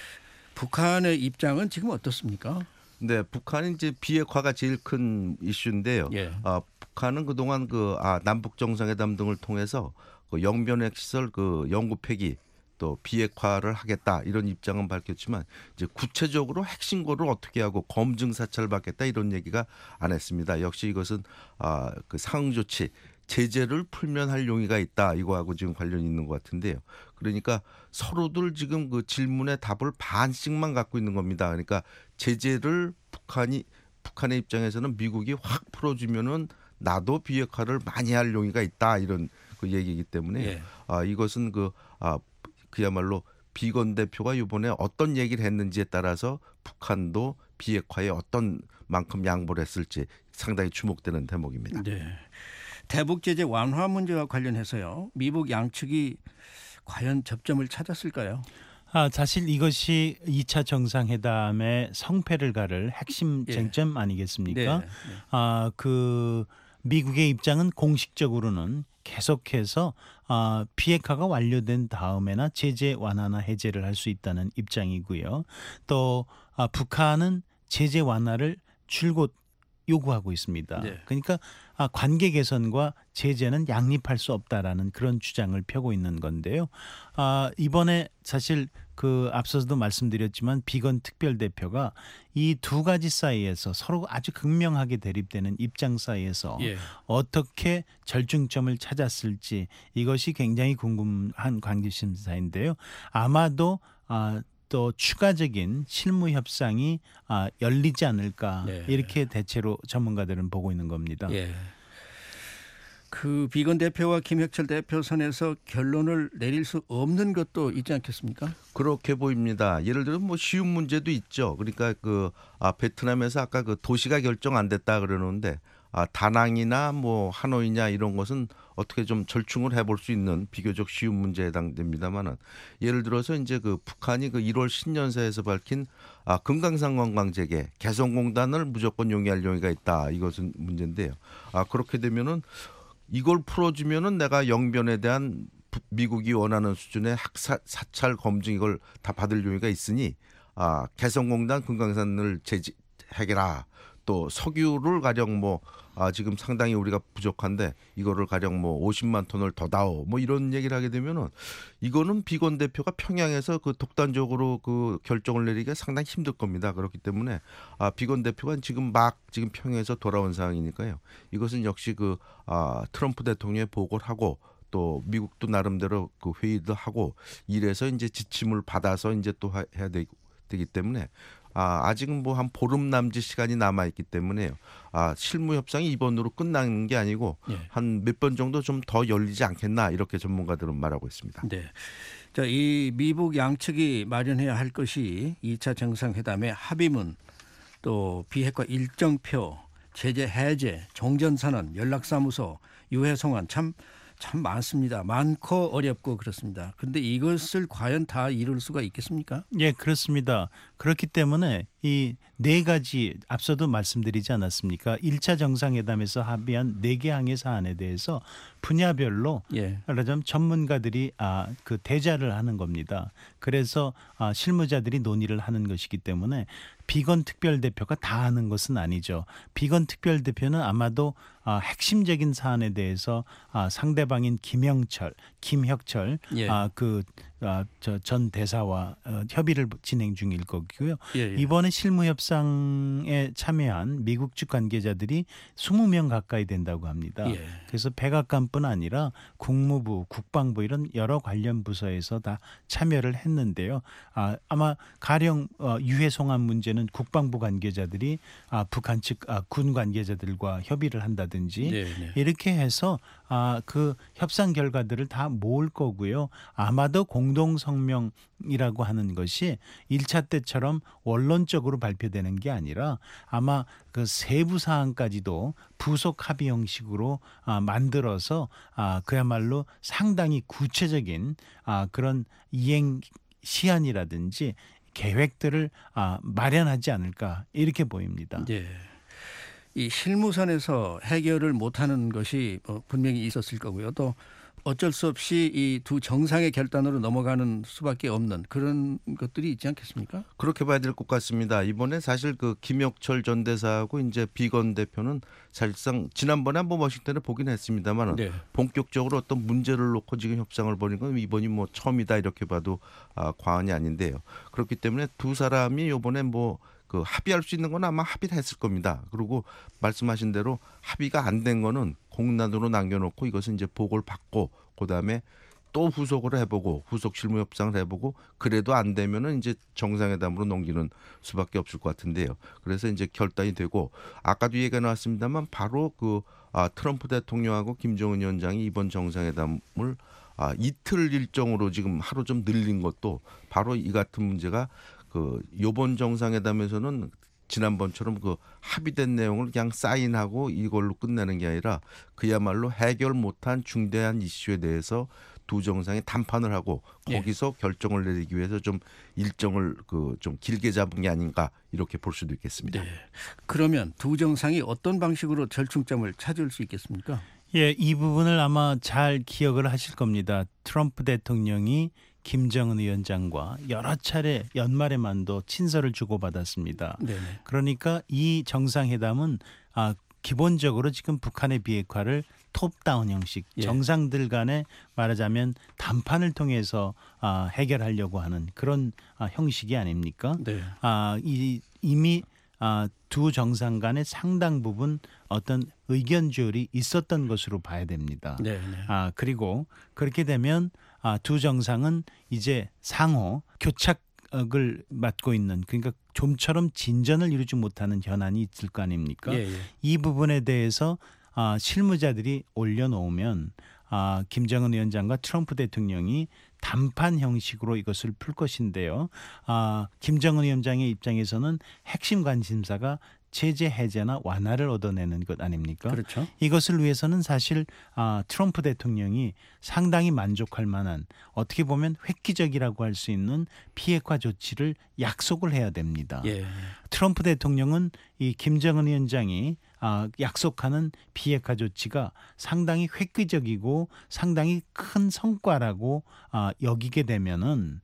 북한의 입장은 지금 어떻습니까? 네, 북한은 이제 비핵화가 제일 큰 이슈인데요. 예. 아, 북한은 그동안 그 아, 남북 정상회담 등을 통해서 그 영변핵 시설 그 연구 폐기 또 비핵화를 하겠다 이런 입장은 밝혔지만 이제 구체적으로 핵신고를 어떻게 하고 검증 사찰을 받겠다 이런 얘기가 안 했습니다. 역시 이것은 아, 그 상응 조치 제재를 풀면 할 용의가 있다 이거하고 지금 관련이 있는 것 같은데요. 그러니까 서로들 지금 그 질문의 답을 반씩만 갖고 있는 겁니다. 그러니까 제재를 북한이 북한의 입장에서는 미국이 확 풀어주면은 나도 비핵화를 많이 할 용의가 있다 이런 그 얘기이기 때문에 예. 아, 이것은 그 아, 그야말로 비건 대표가 이번에 어떤 얘기를 했는지에 따라서 북한도 비핵화에 어떤 만큼 양보를 했을지 상당히 주목되는 대목입니다. 네. 대북 제재 완화 문제와 관련해서요. 미국 양측이 과연 접점을 찾았을까요? 아, 사실 이것이 이 차 정상회담의 성패를 가를 핵심 예. 쟁점 아니겠습니까? 네. 네. 아, 그 미국의 입장은 공식적으로는 계속해서 아, 비핵화가 완료된 다음에나 제재 완화나 해제를 할 수 있다는 입장이고요. 또 아, 북한은 제재 완화를 줄곧 요구하고 있습니다. 네. 그러니까 아, 관계 개선과 제재는 양립할 수 없다라는 그런 주장을 펴고 있는 건데요. 아, 이번에 사실 그 앞서서도 말씀드렸지만 비건 특별대표가 이 두 가지 사이에서 서로 아주 극명하게 대립되는 입장 사이에서 예. 어떻게 절충점을 찾았을지 이것이 굉장히 궁금한 관계심사인데요. 아마도 아, 또 추가적인 실무 협상이 아, 열리지 않을까 네. 이렇게 대체로 전문가들은 보고 있는 겁니다. 예. 그 비건 대표와 김혁철 대표 선에서 결론을 내릴 수 없는 것도 있지 않겠습니까? 그렇게 보입니다. 예를 들어 뭐 쉬운 문제도 있죠. 그러니까 그 아, 베트남에서 아까 그 도시가 결정 안 됐다 그러는데 아, 다낭이나 뭐 하노이냐 이런 것은 어떻게 좀 절충을 해볼 수 있는 비교적 쉬운 문제에 해당됩니다만은 예를 들어서 이제 그 북한이 그 일월 신년사에서 밝힌 아, 금강산 관광 재개 개성공단을 무조건 용이할 용의가 있다 이것은 문제인데요. 아, 그렇게 되면은 이걸 풀어주면은 내가 영변에 대한 미국이 원하는 수준의 학사 사찰 검증 이걸 다 받을 용의가 있으니 아, 개성공단 금강산을 제지 해결하. 또 석유를 가령 뭐 아, 지금 상당히 우리가 부족한데 이거를 가령 뭐 오십만 톤을 더 다오 뭐 이런 얘기를 하게 되면은 이거는 비건 대표가 평양에서 그 독단적으로 그 결정을 내리기가 상당히 힘들 겁니다. 그렇기 때문에 아, 비건 대표가 지금 막 지금 평양에서 돌아온 상황이니까요. 이것은 역시 그 아, 트럼프 대통령에 보고를 하고 또 미국도 나름대로 그 회의도 하고 이래서 이제 지침을 받아서 이제 또 해야 되고 되기 때문에 아, 아직은 뭐 한 보름 남짓 시간이 남아 있기 때문에요. 아, 실무 협상이 이번으로 끝나는 게 아니고 예. 한 몇 번 정도 좀 더 열리지 않겠나 이렇게 전문가들은 말하고 있습니다. 네. 자, 이 미북 양측이 마련해야 할 것이 이 차 정상회담의 합의문, 또 비핵화 일정표, 제재 해제, 종전선언, 연락사무소, 유해 송환 참 참 많습니다. 많고 어렵고 그렇습니다. 그런데 이것을 과연 다 이룰 수가 있겠습니까? 예, 그렇습니다. 그렇기 때문에 이 네 가지 앞서도 말씀드리지 않았습니까? 일 차 정상회담에서 합의한 네 개 항의 사안에 대해서 분야별로 예. 말하자면 전문가들이 아, 그 대자를 하는 겁니다. 그래서 아, 실무자들이 논의를 하는 것이기 때문에 비건 특별대표가 다 하는 것은 아니죠. 비건 특별대표는 아마도 아, 핵심적인 사안에 대해서 아, 상대방인 김영철, 김혁철 예. 아, 그 아, 저 전 대사와 어, 협의를 진행 중일 거고요. 예, 예. 이번에 실무 협상에 참여한 미국 측 관계자들이 이십 명 가까이 된다고 합니다. 예. 그래서 백악관뿐 아니라 국무부, 국방부 이런 여러 관련 부서에서 다 참여를 했는데요. 아, 아마 가령 어, 유해 송환 문제는 국방부 관계자들이 아, 북한 측 아, 군 관계자들과 협의를 한다든지 네, 네. 이렇게 해서 아, 그 협상 결과들을 다 모을 거고요. 아마도 공동 성명이라고 하는 것이 일 차 때처럼 원론적으로 발표되는 게 아니라 아마 그 세부 사항까지도 부속 합의 형식으로 아, 만들어서 아, 그야말로 상당히 구체적인 아, 그런 이행 시한이라든지 계획들을 아, 마련하지 않을까 이렇게 보입니다. 예. 이 실무선에서 해결을 못하는 것이 뭐 분명히 있었을 거고요. 또 어쩔 수 없이 이 두 정상의 결단으로 넘어가는 수밖에 없는 그런 것들이 있지 않겠습니까? 그렇게 봐야 될 것 같습니다. 이번에 사실 그 김혁철 전 대사하고 이제 비건 대표는 사실상 지난번에 한번 워싱턴에 보긴 했습니다만 네. 본격적으로 어떤 문제를 놓고 지금 협상을 벌인 건 이번이 뭐 처음이다 이렇게 봐도 아, 과언이 아닌데요. 그렇기 때문에 두 사람이 이번에 뭐 그 합의할 수 있는 건 아마 합의를 했을 겁니다. 그리고 말씀하신 대로 합의가 안 된 거는 공란으로 남겨놓고 이것은 이제 보고를 받고 그다음에 또 후속으로 해보고 후속 실무 협상을 해보고 그래도 안 되면은 이제 정상회담으로 넘기는 수밖에 없을 것 같은데요. 그래서 이제 결단이 되고 아까도 얘기가 나왔습니다만 바로 그 아, 트럼프 대통령하고 김정은 위원장이 이번 정상회담을 아, 이틀 일정으로 지금 하루 좀 늘린 것도 바로 이 같은 문제가 그 이번 정상회담에서는 지난번처럼 그 합의된 내용을 그냥 사인하고 이걸로 끝내는 게 아니라 그야말로 해결 못한 중대한 이슈에 대해서 두 정상이 담판을 하고 거기서 예. 결정을 내리기 위해서 좀 일정을 그 좀 길게 잡은 게 아닌가 이렇게 볼 수도 있겠습니다. 네. 그러면 두 정상이 어떤 방식으로 절충점을 찾을 수 있겠습니까? 예, 이 부분을 아마 잘 기억을 하실 겁니다. 트럼프 대통령이 김정은 위원장과 여러 차례 연말에만도 친서를 주고받았습니다. 네네. 그러니까 이 정상회담은 아, 기본적으로 지금 북한의 비핵화를 톱다운 형식, 예. 정상들 간에 말하자면 담판을 통해서 아, 해결하려고 하는 그런 아, 형식이 아닙니까? 네. 아, 이, 이미 아, 두 정상 간의 상당 부분 어떤 의견 조율이 있었던 것으로 봐야 됩니다. 네, 네. 아, 그리고 그렇게 되면 아, 두 정상은 이제 상호 교착을 맡고 있는 그러니까 좀처럼 진전을 이루지 못하는 현안이 있을 거 아닙니까? 예, 예. 이 부분에 대해서 아, 실무자들이 올려놓으면 아, 김정은 위원장과 트럼프 대통령이 담판 형식으로 이것을 풀 것인데요. 아, 김정은 위원장의 입장에서는 핵심 관심사가 제재 해제나 완화를 얻어내는 것 아닙니까? 그렇죠. 이것을 위해서는 사실 아, 트럼프 대통령이 상당히 만족할 만한 어떻게 보면 획기적이라고 할 수 있는 비핵화 조치를 약속을 해야 됩니다. 예. 트럼프 대통령은 이 김정은 위원장이 아, 약속하는 비핵화 조치가 상당히 획기적이고 상당히 큰 성과라고 아, 여기게 되면은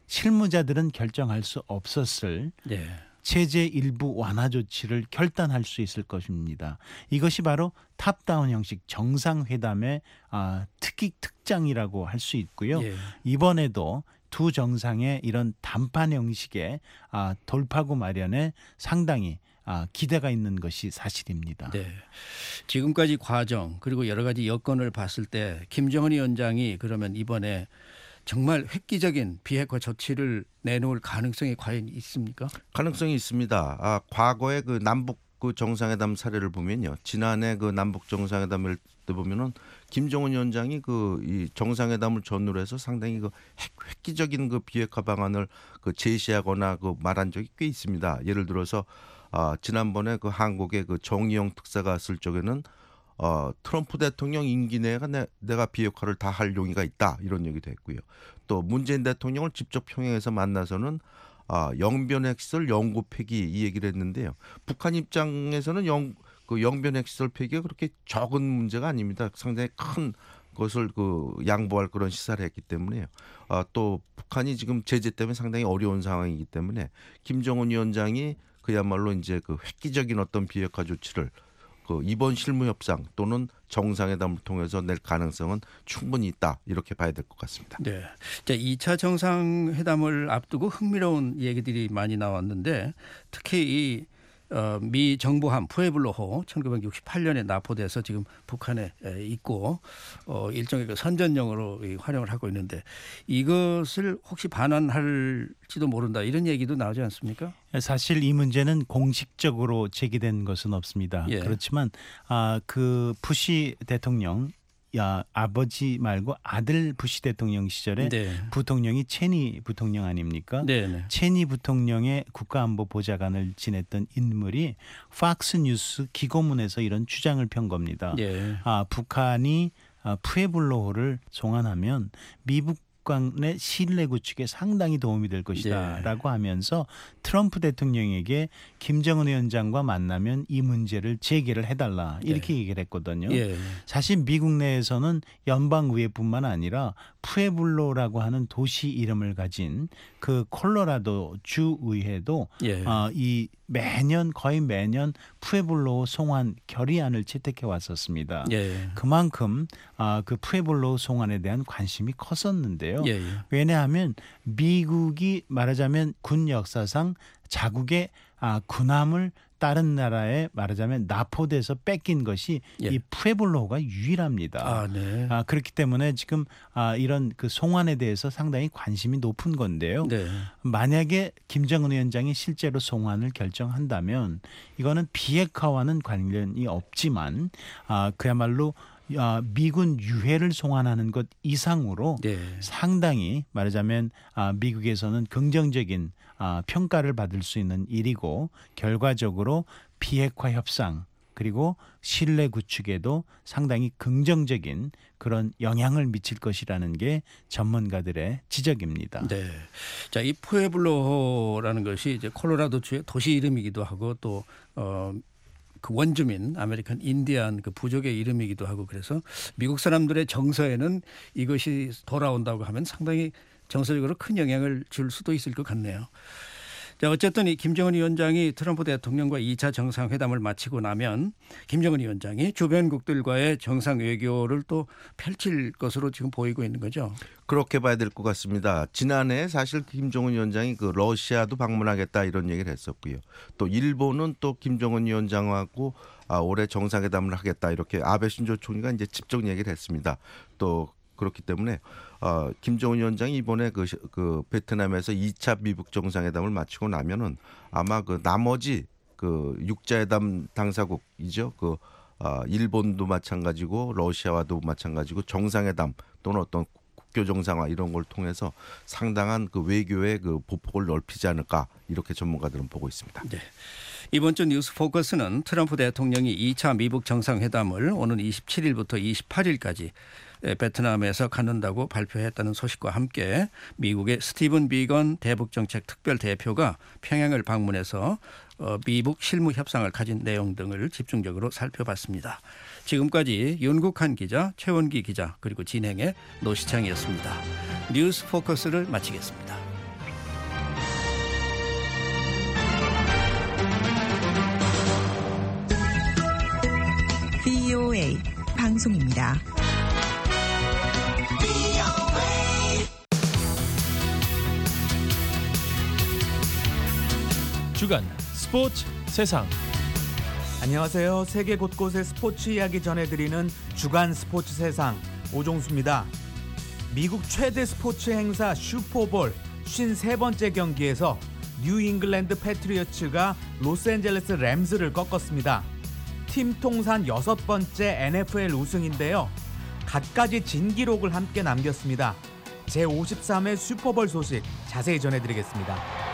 실무자들은 결정할 수 없었을 예. 제재 일부 완화 조치를 결단할 수 있을 것입니다. 이것이 바로 탑다운 형식 정상회담의 아, 특이 특장이라고 할 수 있고요. 예. 이번에도 두 정상의 이런 담판 형식의 아, 돌파구 마련에 상당히 아, 기대가 있는 것이 사실입니다. 네. 지금까지 과정 그리고 여러 가지 여건을 봤을 때 김정은 위원장이 그러면 이번에 정말 획기적인 비핵화 조치를 내놓을 가능성이 과연 있습니까? 가능성이 있습니다. 아, 과거의 그 남북 그 정상회담 사례를 보면요, 지난해 그 남북 정상회담을 때 보면은 김정은 위원장이 그 이 정상회담을 전후로 해서 상당히 그 획, 획기적인 그 비핵화 방안을 그 제시하거나 그 말한 적이 꽤 있습니다. 예를 들어서 아, 지난번에 그 한국의 그 정의용 특사가 왔을 적에는 어, 트럼프 대통령 임기 내가 내, 내가 비핵화를 다 할 용의가 있다 이런 얘기도 했고요. 또 문재인 대통령을 직접 평양에서 만나서는 아, 영변 핵시설 영구 폐기 이 얘기를 했는데요. 북한 입장에서는 영, 그 영변 핵시설 폐기가 그렇게 적은 문제가 아닙니다. 상당히 큰 것을 그 양보할 그런 시사를 했기 때문에요. 아, 또 북한이 지금 제재 때문에 상당히 어려운 상황이기 때문에 김정은 위원장이 그야말로 이제 그 획기적인 어떤 비핵화 조치를 그 이번 실무 협상 또는 정상회담을 통해서 낼 가능성은 충분히 있다 이렇게 봐야 될 것 같습니다. 네. 자, 이 차 정상회담을 앞두고 흥미로운 얘기들이 많이 나왔는데 특히 이 어, 미 정보함 푸에블로호 천구백육십팔 년에 납포돼서 지금 북한에 있고 어, 일종의 그 선전용으로 활용을 하고 있는데 이것을 혹시 반환할지도 모른다 이런 얘기도 나오지 않습니까? 사실 이 문제는 공식적으로 제기된 것은 없습니다. 예. 그렇지만 아, 그 부시 대통령 야, 아버지 말고 아들 부시 대통령 시절에 네. 부통령이 체니 부통령 아닙니까? 네, 네. 체니 부통령의 국가안보 보좌관을 지냈던 인물이 팍스뉴스 기고문에서 이런 주장을 편 겁니다. 네. 아, 북한이 아, 푸에블로호를 송환하면 미국 간의 신뢰 구축에 상당히 도움이 될 것이다라고 예. 하면서 트럼프 대통령에게 김정은 위원장과 만나면 이 문제를 제기를 해달라 이렇게 예. 얘기를 했거든요. 예. 사실 미국 내에서는 연방의회뿐만 아니라 푸에블로라고 하는 도시 이름을 가진 그 콜로라도 주의회도 예. 어, 이 매년 거의 매년 푸에블로 송환 결의안을 채택해 왔었습니다. 예. 그만큼 아, 그 푸에블로 송환에 대한 관심이 컸었는데요. 예. 예. 왜냐하면 미국이 말하자면 군 역사상 자국의 아, 군함을 다른 나라에 말하자면 납포돼서 뺏긴 것이 예. 이 푸에블로가 유일합니다. 아, 네. 아, 그렇기 때문에 지금 아, 이런 그 송환에 대해서 상당히 관심이 높은 건데요. 네. 만약에 김정은 위원장이 실제로 송환을 결정한다면 이거는 비핵화와는 관련이 없지만 아, 그야말로 아, 미군 유해를 송환하는 것 이상으로 네. 상당히 말하자면 아, 미국에서는 긍정적인 아, 평가를 받을 수 있는 일이고 결과적으로 비핵화 협상 그리고 신뢰 구축에도 상당히 긍정적인 그런 영향을 미칠 것이라는 게 전문가들의 지적입니다. 네. 자, 이 푸에블로라는 것이 이제 콜로라도주의 도시 이름이기도 하고 또 어, 그 원주민 아메리칸 인디안 그 부족의 이름이기도 하고 그래서 미국 사람들의 정서에는 이것이 돌아온다고 하면 상당히 정서적으로 큰 영향을 줄 수도 있을 것 같네요. 자, 어쨌든 이 김정은 위원장이 트럼프 대통령과 이 차 정상회담을 마치고 나면 김정은 위원장이 주변국들과의 정상 외교를 또 펼칠 것으로 지금 보이고 있는 거죠. 그렇게 봐야 될 것 같습니다. 지난해 사실 김정은 위원장이 그 러시아도 방문하겠다 이런 얘기를 했었고요. 또 일본은 또 김정은 위원장하고 아, 올해 정상회담을 하겠다 이렇게 아베 신조 총리가 이제 직접 얘기를 했습니다. 또 그렇기 때문에 어, 김정은 위원장이 이번에 그, 그 베트남에서 이 차 미북 정상회담을 마치고 나면은 아마 그 나머지 그 육자회담 당사국이죠. 그 어, 일본도 마찬가지고 러시아와도 마찬가지고 정상회담 또는 어떤 국교 정상화 이런 걸 통해서 상당한 그 외교의 그 보폭을 넓히지 않을까 이렇게 전문가들은 보고 있습니다. 네. 이번 주 뉴스 포커스는 트럼프 대통령이 이 차 미북 정상회담을 오는 이십칠일부터 이십팔일까지 베트남에서 갖는다고 발표했다는 소식과 함께 미국의 스티븐 비건 대북정책 특별 대표가 평양을 방문해서 미북 실무 협상을 가진 내용 등을 집중적으로 살펴봤습니다. 지금까지 윤국한 기자, 최원기 기자 그리고 진행의 노시창이었습니다. 뉴스 포커스를 마치겠습니다. 브이오에이 방송입니다. 주간 스포츠 세상. 안녕하세요. 세계 곳곳의 스포츠 이야기 전해드리는 주간 스포츠 세상 오종수입니다. 미국 최대 스포츠 행사 슈퍼볼 쉰세 번째 경기에서 뉴 잉글랜드 패트리어츠가 로스앤젤레스 램스를 꺾었습니다. 팀 통산 여섯 번째 엔에프엘 우승인데요. 갖가지 진기록을 함께 남겼습니다. 제오십삼 회 슈퍼볼 소식 자세히 전해드리겠습니다.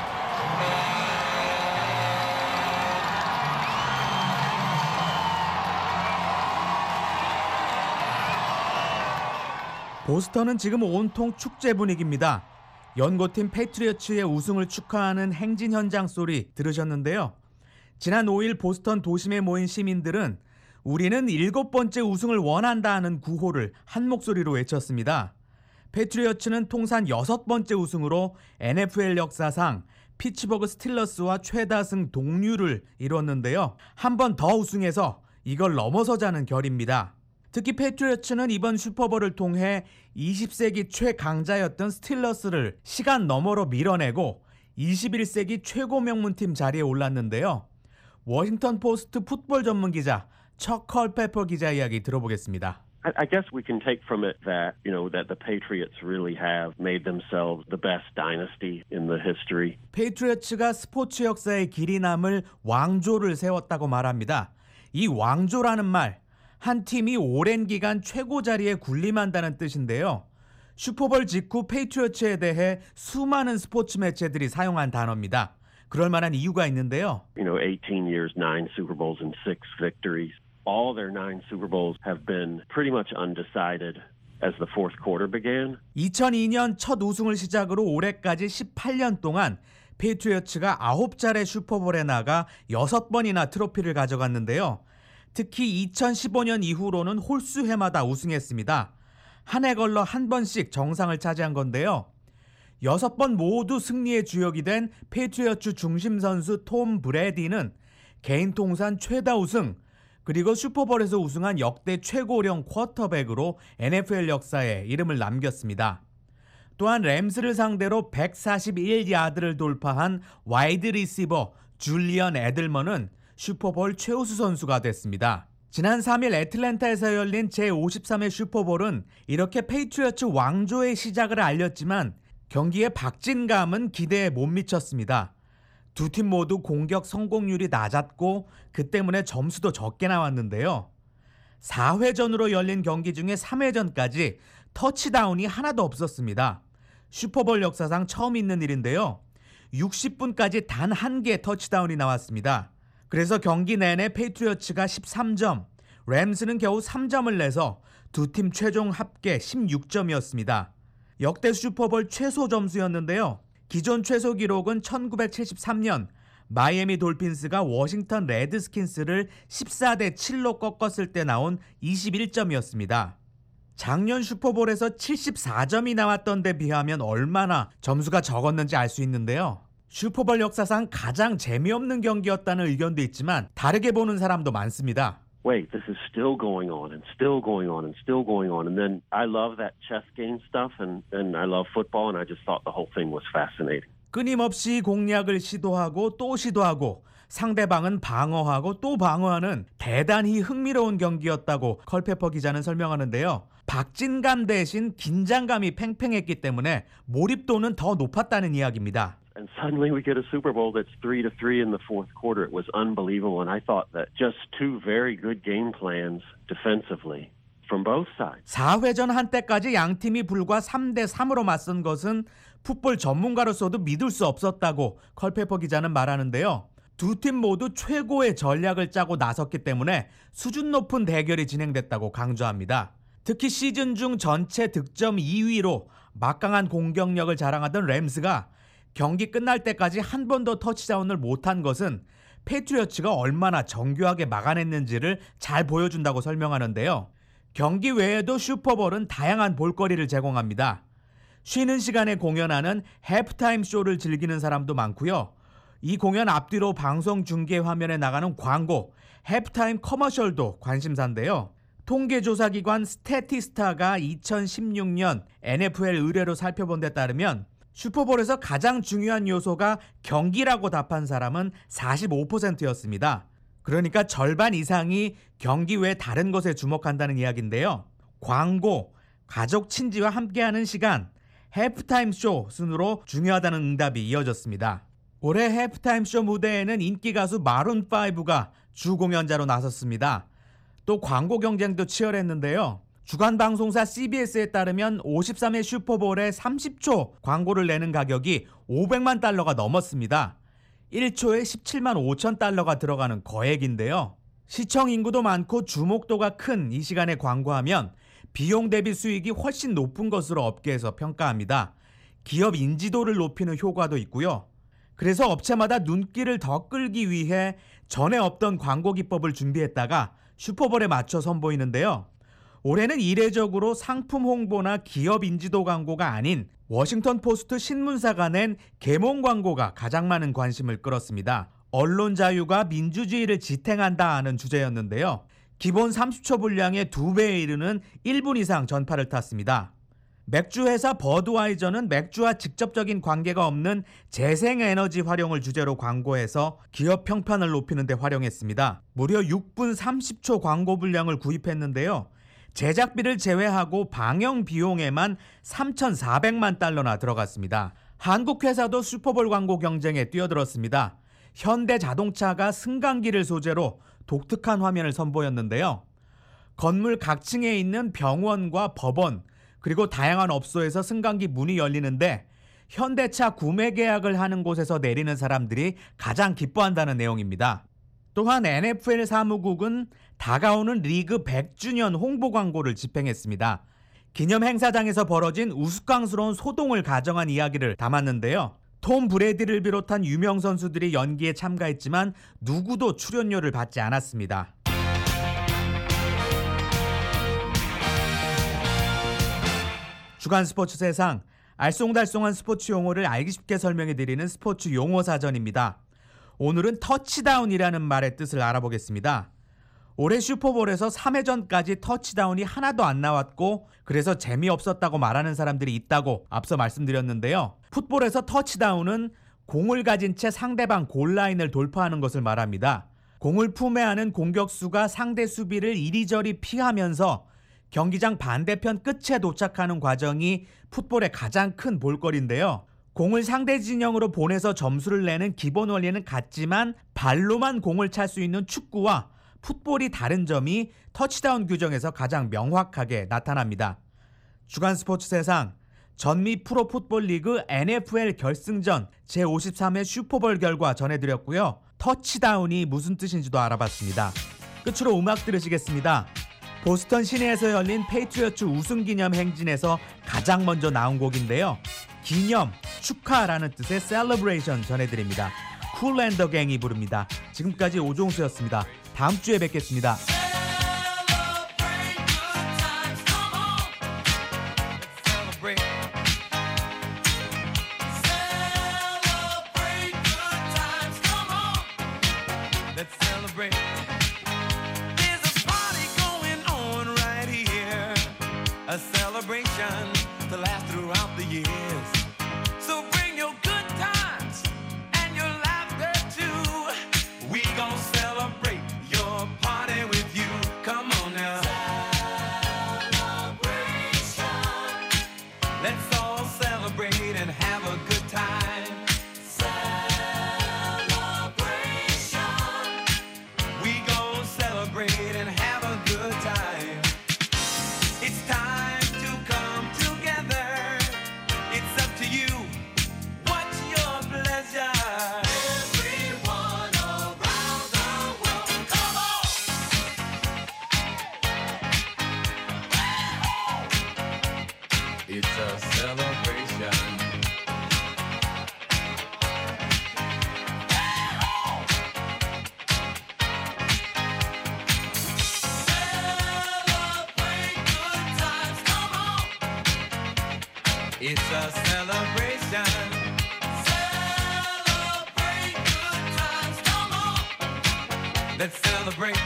보스턴은 지금 온통 축제 분위기입니다. 연고팀 패트리어츠의 우승을 축하하는 행진 현장 소리 들으셨는데요. 지난 오일 보스턴 도심에 모인 시민들은 우리는 일곱 번째 우승을 원한다는 구호를 한 목소리로 외쳤습니다. 패트리어츠는 통산 여섯 번째 우승으로 엔에프엘 역사상 피츠버그 스틸러스와 최다승 동률을 이뤘는데요. 한 번 더 우승해서 이걸 넘어서자는 결입니다. 특히 패트리어츠는 이번 슈퍼볼을 통해 이십 세기 최강자였던 스틸러스를 시간 너머로 밀어내고 이십일 세기 최고 명문팀 자리에 올랐는데요. 워싱턴 포스트 풋볼 전문 기자 척 컬페퍼 기자 이야기 들어보겠습니다. I guess we can take from it that, you know, that the Patriots really have made themselves the best dynasty in the history. 페이트리어츠가 스포츠 역사의 길이 남을 왕조를 세웠다고 말합니다. 이 왕조라는 말, 한 팀이 오랜 기간 최고 자리에 군림한다는 뜻인데요. 슈퍼볼 직후 페이트리어츠에 대해 수많은 스포츠 매체들이 사용한 단어입니다. 그럴 만한 이유가 있는데요. You know, eighteen years, nine Super Bowls and six victories. All their nine Super Bowls have been pretty much undecided as the fourth quarter began. 이천이 년 첫 우승을 시작으로 올해까지 십팔 년 동안 페이트리어츠가 아홉 차례 슈퍼볼에 나가 여섯 번이나 트로피를 가져갔는데요. 특히 이천십오 년 이후로는 홀수 해마다 우승했습니다. 한 해 걸러 한 번씩 정상을 차지한 건데요. 여섯 번 모두 승리의 주역이 된 페이트리어츠 중심 선수 톰 브래디는 개인 통산 최다 우승, 그리고 슈퍼볼에서 우승한 역대 최고령 쿼터백으로 엔에프엘 역사에 이름을 남겼습니다. 또한 램스를 상대로 백사십일 야드를 돌파한 와이드 리시버 줄리언 에들먼은 슈퍼볼 최우수 선수가 됐습니다. 지난 삼 일 애틀랜타에서 열린 제오십삼 회 슈퍼볼은 이렇게 페이트리어츠 왕조의 시작을 알렸지만 경기의 박진감은 기대에 못 미쳤습니다. 두 팀 모두 공격 성공률이 낮았고 그 때문에 점수도 적게 나왔는데요. 사 회전으로 열린 경기 중에 삼 회전까지 터치다운이 하나도 없었습니다. 슈퍼볼 역사상 처음 있는 일인데요. 육십 분까지 단 한 개의 터치다운이 나왔습니다. 그래서 경기 내내 페이트리어츠가 십삼 점, 램스는 겨우 삼 점을 내서 두 팀 최종 합계 십육 점이었습니다. 역대 슈퍼볼 최소 점수였는데요. 기존 최소 기록은 천구백칠십삼 년 마이애미 돌핀스가 워싱턴 레드스킨스를 십사 대 칠로 꺾었을 때 나온 이십일 점이었습니다. 작년 슈퍼볼에서 칠십사 점이 나왔던 데 비하면 얼마나 점수가 적었는지 알 수 있는데요. 슈퍼볼 역사상 가장 재미없는 경기였다는 의견도 있지만 다르게 보는 사람도 많습니다. Wait, this is still going on and still going on and still going on. And then I love that chess game stuff and, and I love football and I just thought the whole thing was fascinating. 끊임없이 공략을 시도하고 또 시도하고 상대방은 방어하고 또 방어하는 대단히 흥미로운 경기였다고 컬페퍼 기자는 설명하는데요. 박진감 대신 긴장감이 팽팽했기 때문에 몰입도는 더 높았다는 이야기입니다. And suddenly we get a Super Bowl that's three to three in the fourth quarter. It was unbelievable. And I thought that just two very good game plans defensively from both sides. 사 회전 한때까지 양 팀이 불과 삼 대 삼으로 맞선 것은 풋볼 전문가로서도 믿을 수 없었다고 컬페퍼 기자는 말하는데요. 두 팀 모두 최고의 전략을 짜고 나섰기 때문에 수준 높은 대결이 진행됐다고 강조합니다. 특히 시즌 중 전체 득점 이 위로 막강한 공격력을 자랑하던 램스가 경기 끝날 때까지 한 번도 터치다운을 못한 것은 페이트리어츠가 얼마나 정교하게 막아냈는지를 잘 보여준다고 설명하는데요. 경기 외에도 슈퍼볼은 다양한 볼거리를 제공합니다. 쉬는 시간에 공연하는 해프타임 쇼를 즐기는 사람도 많고요. 이 공연 앞뒤로 방송 중계 화면에 나가는 광고, 해프타임 커머셜도 관심사인데요. 통계조사기관 스태티스타가 이천십육 년 엔에프엘 의뢰로 살펴본 데 따르면 슈퍼볼에서 가장 중요한 요소가 경기라고 답한 사람은 사십오 퍼센트였습니다. 그러니까 절반 이상이 경기 외 다른 것에 주목한다는 이야기인데요. 광고, 가족 친지와 함께하는 시간, 해프타임 쇼 순으로 중요하다는 응답이 이어졌습니다. 올해 해프타임 쇼 무대에는 인기 가수 마룬 파이브가 주 공연자로 나섰습니다. 또 광고 경쟁도 치열했는데요. 주간 방송사 씨비에스에 따르면 오십삼 회 슈퍼볼에 삼십 초 광고를 내는 가격이 오백만 달러가 넘었습니다. 일 초에 십칠만 오천 달러가 들어가는 거액인데요. 시청 인구도 많고 주목도가 큰 이 시간에 광고하면 비용 대비 수익이 훨씬 높은 것으로 업계에서 평가합니다. 기업 인지도를 높이는 효과도 있고요. 그래서 업체마다 눈길을 더 끌기 위해 전에 없던 광고 기법을 준비했다가 슈퍼볼에 맞춰 선보이는데요. 올해는 이례적으로 상품 홍보나 기업 인지도 광고가 아닌 워싱턴 포스트 신문사가 낸 계몽 광고가 가장 많은 관심을 끌었습니다. 언론 자유가 민주주의를 지탱한다 하는 주제였는데요. 기본 삼십 초 분량의 두 배에 이르는 일 분 이상 전파를 탔습니다. 맥주 회사 버드와이저는 맥주와 직접적인 관계가 없는 재생에너지 활용을 주제로 광고해서 기업 평판을 높이는 데 활용했습니다. 무려 육 분 삼십 초 광고 분량을 구입했는데요. 제작비를 제외하고 방영 비용에만 삼천사백만 달러나 들어갔습니다. 한국 회사도 슈퍼볼 광고 경쟁에 뛰어들었습니다. 현대자동차가 승강기를 소재로 독특한 화면을 선보였는데요. 건물 각 층에 있는 병원과 법원, 그리고 다양한 업소에서 승강기 문이 열리는데 현대차 구매 계약을 하는 곳에서 내리는 사람들이 가장 기뻐한다는 내용입니다. 또한 엔에프엘 사무국은 다가오는 리그 백 주년 홍보 광고를 집행했습니다. 기념 행사장에서 벌어진 우스꽝스러운 소동을 가정한 이야기를 담았는데요. 톰 브레디를 비롯한 유명 선수들이 연기에 참가했지만 누구도 출연료를 받지 않았습니다. 주간 스포츠 세상, 알쏭달쏭한 스포츠 용어를 알기 쉽게 설명해드리는 스포츠 용어 사전입니다. 오늘은 터치다운이라는 말의 뜻을 알아보겠습니다. 올해 슈퍼볼에서 삼 회전까지 터치다운이 하나도 안 나왔고 그래서 재미없었다고 말하는 사람들이 있다고 앞서 말씀드렸는데요. 풋볼에서 터치다운은 공을 가진 채 상대방 골라인을 돌파하는 것을 말합니다. 공을 품에 안은 공격수가 상대 수비를 이리저리 피하면서 경기장 반대편 끝에 도착하는 과정이 풋볼의 가장 큰 볼거리인데요. 공을 상대 진영으로 보내서 점수를 내는 기본 원리는 같지만 발로만 공을 찰 수 있는 축구와 풋볼이 다른 점이 터치다운 규정에서 가장 명확하게 나타납니다. 주간 스포츠 세상, 전미 프로 풋볼 리그 엔에프엘 결승전 제오십삼 회 슈퍼볼 결과 전해드렸고요. 터치다운이 무슨 뜻인지도 알아봤습니다. 끝으로 음악 들으시겠습니다. 보스턴 시내에서 열린 페이트리어츠 우승기념 행진에서 가장 먼저 나온 곡인데요. 기념, 축하라는 뜻의 셀러브레이션 전해드립니다. 쿨 앤 더 갱이 부릅니다. 지금까지 오종수였습니다. 다음 주에 뵙겠습니다. A celebration to last throughout the years. So bring your good times and your laughter too. We gon' celebrate your party with you. Come on now. Celebration. Let's all celebrate and have a good time. Celebration. We gon' celebrate and have a good time. It's time to come together. It's up to you. What's your pleasure? Everyone around the world, come on! It's a celebration. It's a celebration. Celebrate good times, come on. Let's celebrate.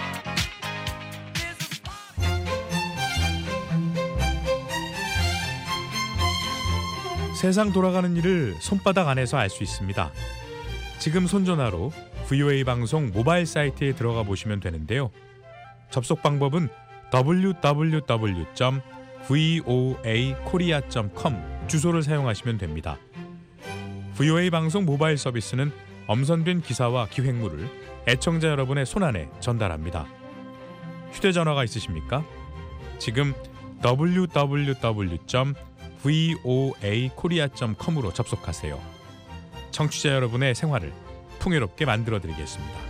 세상 돌아가는 일을 손바닥 안에서 알 수 있습니다. 지금 손전화로 브이오에이 방송 모바일 사이트에 들어가 보시면 되는데요. 접속 방법은 더블유 더블유 더블유 점 브이오에이 코리아 점 컴 주소를 사용하시면 됩니다. 브이오에이 방송 모바일 서비스는 엄선된 기사와 기획물을 애청자 여러분의 손안에 전달합니다. 휴대전화가 있으십니까? 지금 더블유 더블유 더블유 점 브이오에이 코리아 점 컴으로 접속하세요. 청취자 여러분의 생활을 풍요롭게 만들어드리겠습니다.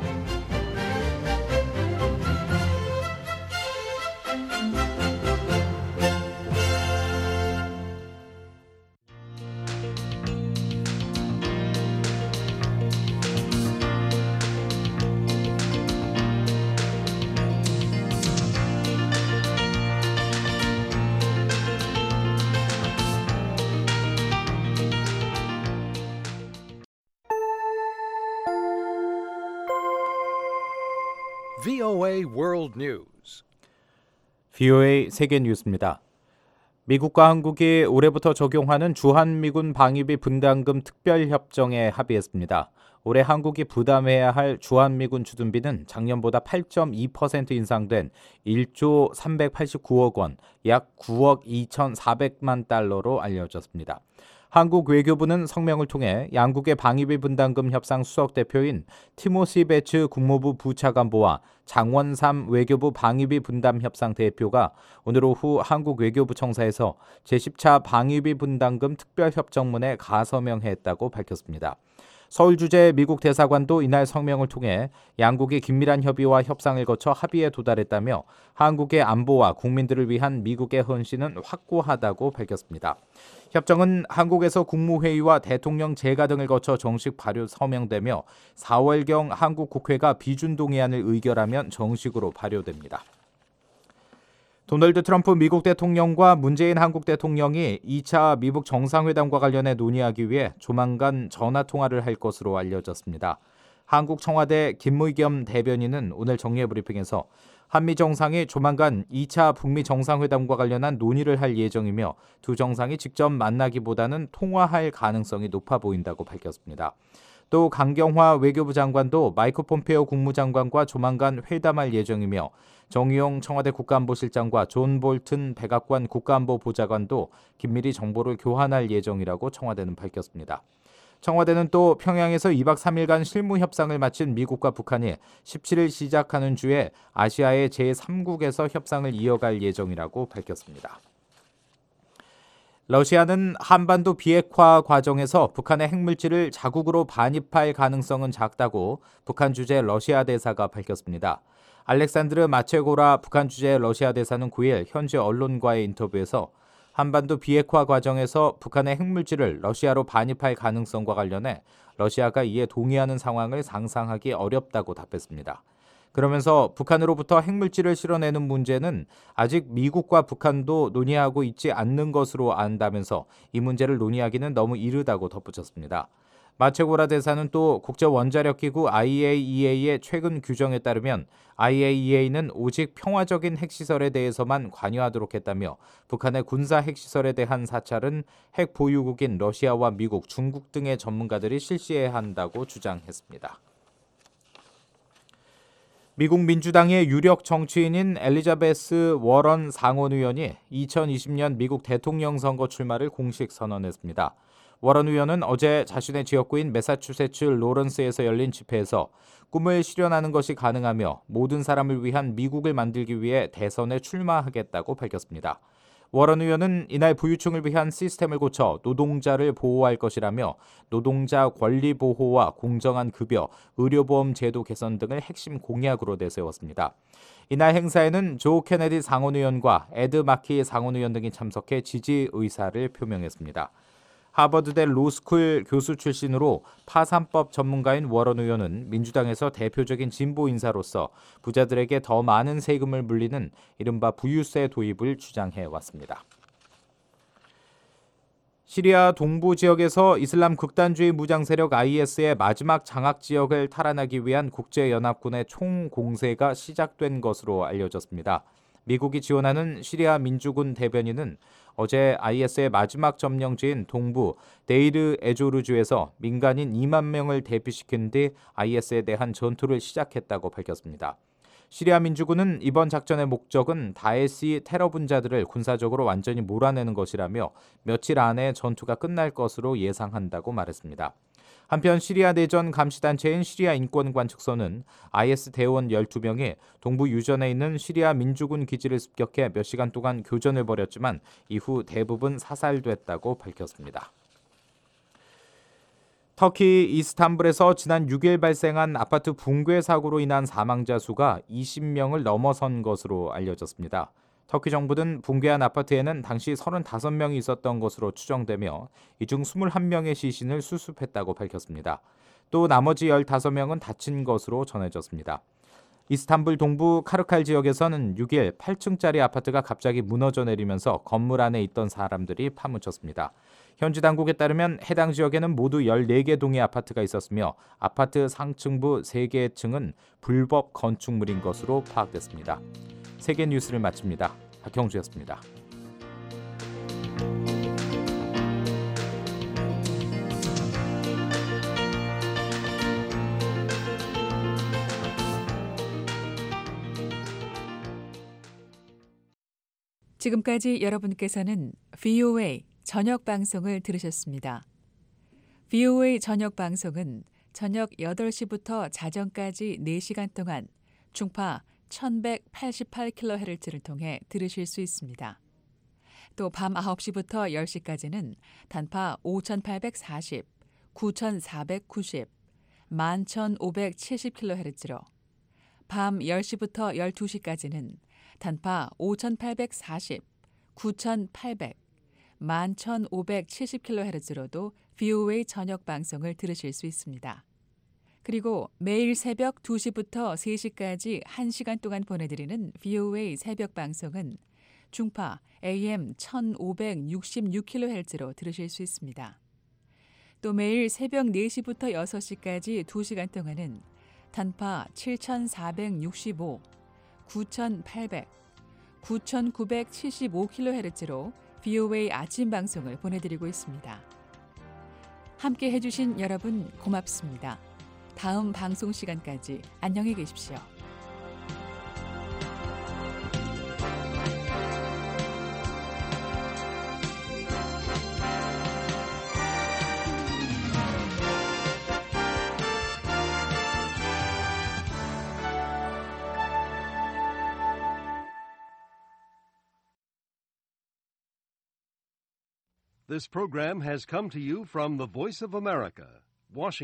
브이오에이 World News. 브이오에이 세계 뉴스입니다. 미국과 한국이 올해부터 적용하는 주한미군 방위비 분담금 특별협정에 합의했습니다. 올해 한국이 부담해야 할 주한미군 주둔비는 작년보다 팔 점 이 퍼센트 인상된 일조 삼백팔십구억 원, 약 구억 이천사백만 달러로 알려졌습니다. 한국 외교부는 성명을 통해 양국의 방위비 분담금 협상 수석 대표인 티모시 베츠 국무부 부차관보와 장원삼 외교부 방위비 분담 협상 대표가 오늘 오후 한국 외교부 청사에서 제십 차 방위비 분담금 특별협정문에 가서명했다고 밝혔습니다. 서울 주재 미국 대사관도 이날 성명을 통해 양국이 긴밀한 협의와 협상을 거쳐 합의에 도달했다며 한국의 안보와 국민들을 위한 미국의 헌신은 확고하다고 밝혔습니다. 협정은 한국에서 국무회의와 대통령 재가 등을 거쳐 정식 발효 서명되며 사월경 한국 국회가 비준 동의안을 의결하면 정식으로 발효됩니다. 도널드 트럼프 미국 대통령과 문재인 한국 대통령이 이 차 미국 정상회담과 관련해 논의하기 위해 조만간 전화통화를 할 것으로 알려졌습니다. 한국 청와대 김의겸 대변인은 오늘 정례 브리핑에서 한미 정상이 조만간 이 차 북미 정상회담과 관련한 논의를 할 예정이며 두 정상이 직접 만나기보다는 통화할 가능성이 높아 보인다고 밝혔습니다. 또 강경화 외교부 장관도 마이크 폼페오 국무장관과 조만간 회담할 예정이며 정의용 청와대 국가안보실장과 존 볼튼 백악관 국가안보보좌관도 긴밀히 정보를 교환할 예정이라고 청와대는 밝혔습니다. 청와대는 또 평양에서 이박 삼일간 실무 협상을 마친 미국과 북한이 십칠일 시작하는 주에 아시아의 제삼국에서 협상을 이어갈 예정이라고 밝혔습니다. 러시아는 한반도 비핵화 과정에서 북한의 핵물질을 자국으로 반입할 가능성은 작다고 북한 주재 러시아 대사가 밝혔습니다. 알렉산드르 마체고라 북한 주재 러시아 대사는 구일 현지 언론과의 인터뷰에서 한반도 비핵화 과정에서 북한의 핵물질을 러시아로 반입할 가능성과 관련해 러시아가 이에 동의하는 상황을 상상하기 어렵다고 답했습니다. 그러면서 북한으로부터 핵물질을 실어내는 문제는 아직 미국과 북한도 논의하고 있지 않는 것으로 안다면서 이 문제를 논의하기는 너무 이르다고 덧붙였습니다. 마체고라 대사는 또 국제원자력기구 아이에이이에이의 최근 규정에 따르면 아이에이이에이는 오직 평화적인 핵시설에 대해서만 관여하도록 했다며 북한의 군사 핵시설에 대한 사찰은 핵 보유국인 러시아와 미국, 중국 등의 전문가들이 실시해야 한다고 주장했습니다. 미국 민주당의 유력 정치인인 엘리자베스 워런 상원의원이 이천이십년 미국 대통령 선거 출마를 공식 선언했습니다. 워런 의원은 어제 자신의 지역구인 매사추세츠 로런스에서 열린 집회에서 꿈을 실현하는 것이 가능하며 모든 사람을 위한 미국을 만들기 위해 대선에 출마하겠다고 밝혔습니다. 워런 의원은 이날 부유층을 위한 시스템을 고쳐 노동자를 보호할 것이라며 노동자 권리 보호와 공정한 급여, 의료보험 제도 개선 등을 핵심 공약으로 내세웠습니다. 이날 행사에는 조 케네디 상원의원과 에드 마키 상원의원 등이 참석해 지지 의사를 표명했습니다. 하버드대 로스쿨 교수 출신으로 파산법 전문가인 워런 의원은 민주당에서 대표적인 진보 인사로서 부자들에게 더 많은 세금을 물리는 이른바 부유세 도입을 주장해 왔습니다. 시리아 동부 지역에서 이슬람 극단주의 무장 세력 아이에스의 마지막 장악 지역을 탈환하기 위한 국제연합군의 총공세가 시작된 것으로 알려졌습니다. 미국이 지원하는 시리아 민주군 대변인은 어제 아이에스의 마지막 점령지인 동부 데이르 에조르주에서 민간인 이만 명을 대피시킨 뒤 아이에스에 대한 전투를 시작했다고 밝혔습니다. 시리아 민주군은 이번 작전의 목적은 다에시 테러 분자들을 군사적으로 완전히 몰아내는 것이라며 며칠 안에 전투가 끝날 것으로 예상한다고 말했습니다. 한편 시리아 내전 감시단체인 시리아 인권관측소는 아이에스 대원 열두 명이 동부 유전에 있는 시리아 민주군 기지를 습격해 몇 시간 동안 교전을 벌였지만 이후 대부분 사살됐다고 밝혔습니다. 터키 이스탄불에서 지난 육일 발생한 아파트 붕괴 사고로 인한 사망자 수가 이십 명을 넘어선 것으로 알려졌습니다. 터키 정부는 붕괴한 아파트에는 당시 서른다섯 명이 있었던 것으로 추정되며 이 중 이십일 명의 시신을 수습했다고 밝혔습니다. 또 나머지 십오 명은 다친 것으로 전해졌습니다. 이스탄불 동부 카르칼 지역에서는 육일 팔 층짜리 아파트가 갑자기 무너져 내리면서 건물 안에 있던 사람들이 파묻혔습니다. 현지 당국에 따르면 해당 지역에는 모두 열네 개 동의 아파트가 있었으며 아파트 상층부 세 개 층은 불법 건축물인 것으로 파악됐습니다. 세계 뉴스를 마칩니다. 박형주였습니다. 지금까지 여러분께서는 브이오에이 저녁 방송을 들으셨습니다. 브이오에이 저녁 방송은 저녁 여덟 시부터 자정까지 네 시간 동안 중파 천백팔십팔 킬로헤르츠를 통해 들으실 수 있습니다. 또 밤 아홉 시부터 열 시까지는 단파 오천팔백사십, 구천사백구십, 만 천오백칠십 킬로헤르츠로 밤 열 시부터 열두 시까지는 단파 오천팔백사십, 구천팔백, 만 천오백칠십 킬로헤르츠로도 브이오에이 저녁 방송을 들으실 수 있습니다. 그리고 매일 새벽 두 시부터 세 시까지 한 시간 동안 보내드리는 브이오에이 새벽 방송은 중파 에이엠 천오백육십육 킬로헤르츠로 들으실 수 있습니다. 또 매일 새벽 네 시부터 여섯 시까지 두 시간 동안은 단파 칠천사백육십오, 구천팔백, 구천구백칠십오 킬로헤르츠로 브이오에이 아침 방송을 보내드리고 있습니다. 함께 해주신 여러분 고맙습니다. 다음 방송 시간까지 안녕히 계십시오. This program has come to you from the Voice of America, Washington.